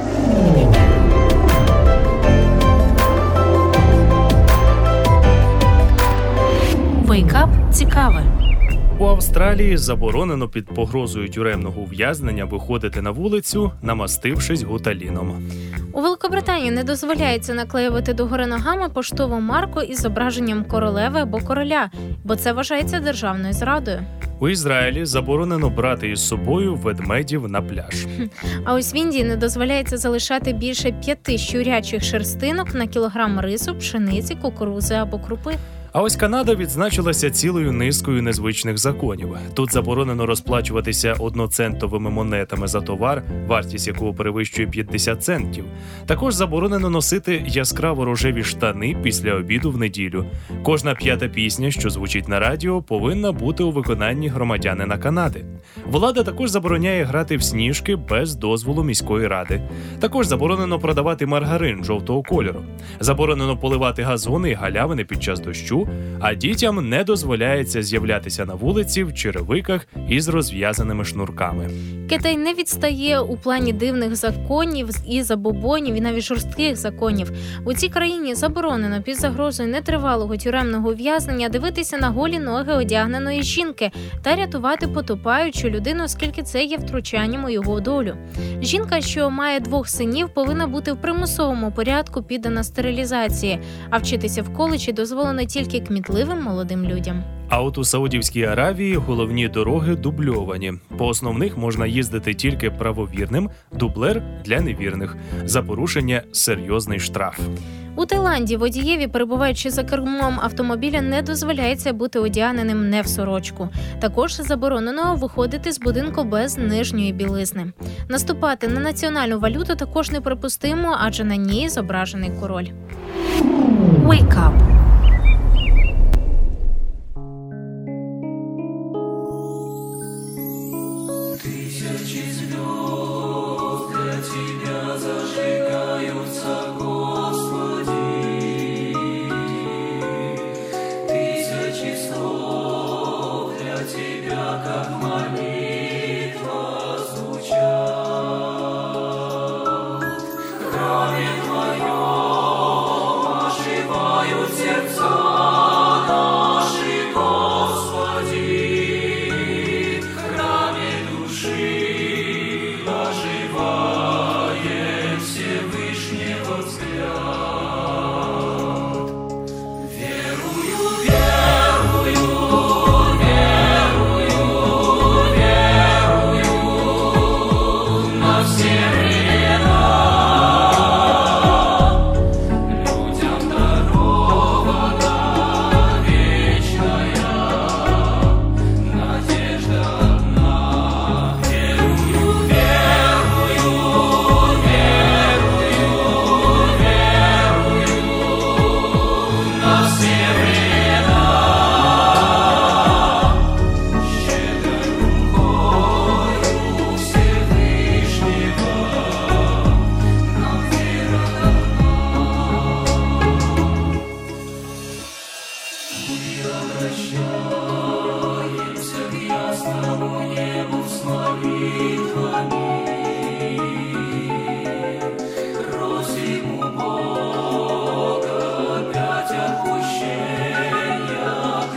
«Wake up цікаве». У Австралії заборонено під погрозою тюремного ув'язнення виходити на вулицю, намастившись гуталіном. У Великобританії не дозволяється наклеювати догори ногами поштову марку із зображенням королеви або короля, бо це вважається державною зрадою. У Ізраїлі заборонено брати із собою ведмедів на пляж. А ось в Індії не дозволяється залишати більше п'яти щурячих шерстинок на кілограм рису, пшениці, кукурузи або крупи. А ось Канада відзначилася цілою низкою незвичних законів. Тут заборонено розплачуватися одноцентовими монетами за товар, вартість якого перевищує п'ятдесят центів. Також заборонено носити яскраво рожеві штани після обіду в неділю. Кожна п'ята пісня, що звучить на радіо, повинна бути у виконанні громадянина Канади. Влада також забороняє грати в сніжки без дозволу міської ради. Також заборонено продавати маргарин жовтого кольору. Заборонено поливати газони і галявини під час дощу одягу, а дітям не дозволяється з'являтися на вулиці в черевиках із розв'язаними шнурками. Китай не відстає у плані дивних законів і забобонів, і навіть жорстких законів. У цій країні заборонено під загрозою нетривалого тюремного ув'язнення дивитися на голі ноги одягненої жінки та рятувати потопаючу людину, оскільки це є втручанням у його долю. Жінка, що має двох синів, повинна бути в примусовому порядку піддана стерилізації, а вчитися в коледжі дозволено тільки кмітливим молодим людям. А от у Саудівській Аравії головні дороги дубльовані. По основних можна їздити тільки правовірним, дублер для невірних. За порушення – серйозний штраф. У Таїланді водієві, перебуваючи за кермом автомобіля, не дозволяється бути одягненим не в сорочку. Також заборонено виходити з будинку без нижньої білизни. Наступати на національну валюту також неприпустимо, адже на ній зображений король. Wake up! Тысячи звезд для тебя зажигаются, Господи. Тысячи слов для тебя, как молитва, звучат. В храме Твоем оживают сердца наши, Господи. Оживает Всевышнего взгляд. Верую, верую, верую, верую на все времена. Людям дарована вечная надежда одна. Верую, верую, на все времена, щедрой рукою Всевышнего нам вера дана. Мы обращаемся к ясному небу с молитвами, просим у Бога опять отпущения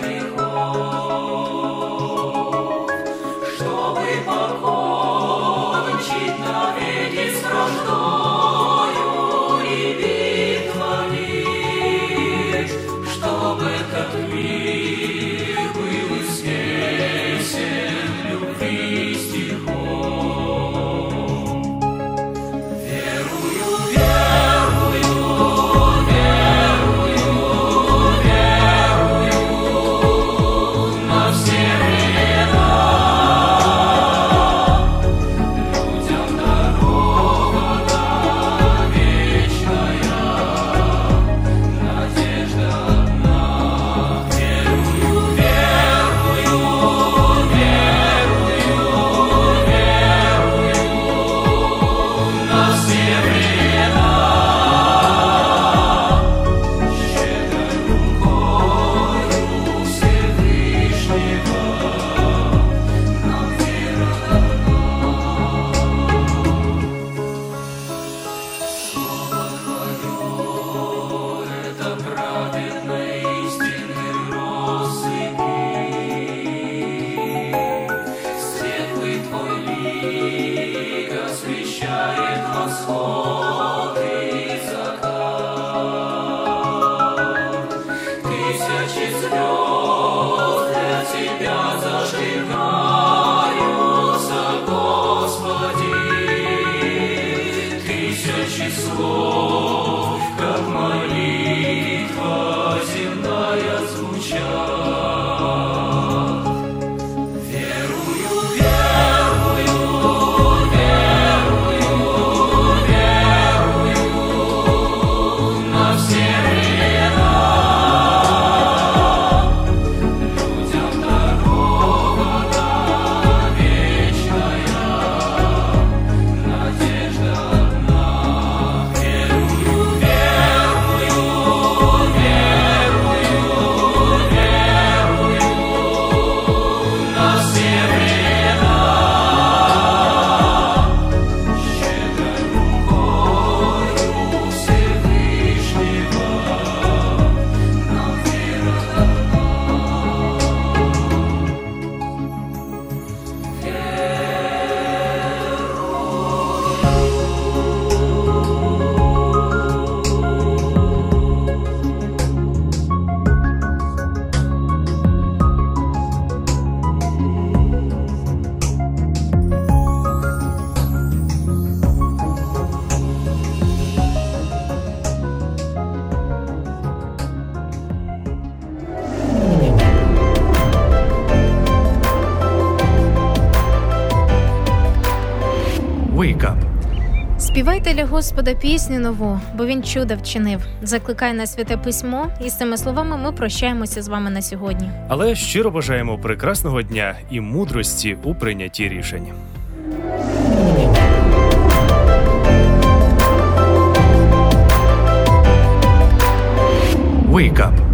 грехов, чтобы покончить навеки с враждою и битвами, чтобы как мир был известен любви стихов. Верую, верую, верую, верую на все времена. Людям дарована вечная надежда одна. Верую, верую, верую, верую на все времена. Щедрой рукою Всевышнего нам вера дана. Слово Твое — это праведной истины россыпи. Светлый Твой лик освещает восход и закат. Тысячи звезд для Тебя зажигаются, Господи. Тысячи слов, как молитва земная, звучат. Верую, верую, верую, верую на все времена. Людям дарована вечная надежда одна. Верую, Співайте для Господа пісню нову, бо Він чуда вчинив. Закликає нас Святе Письмо, і з цими словами ми прощаємося з вами на сьогодні. Але щиро бажаємо прекрасного дня і мудрості у прийнятті рішень. Wake up!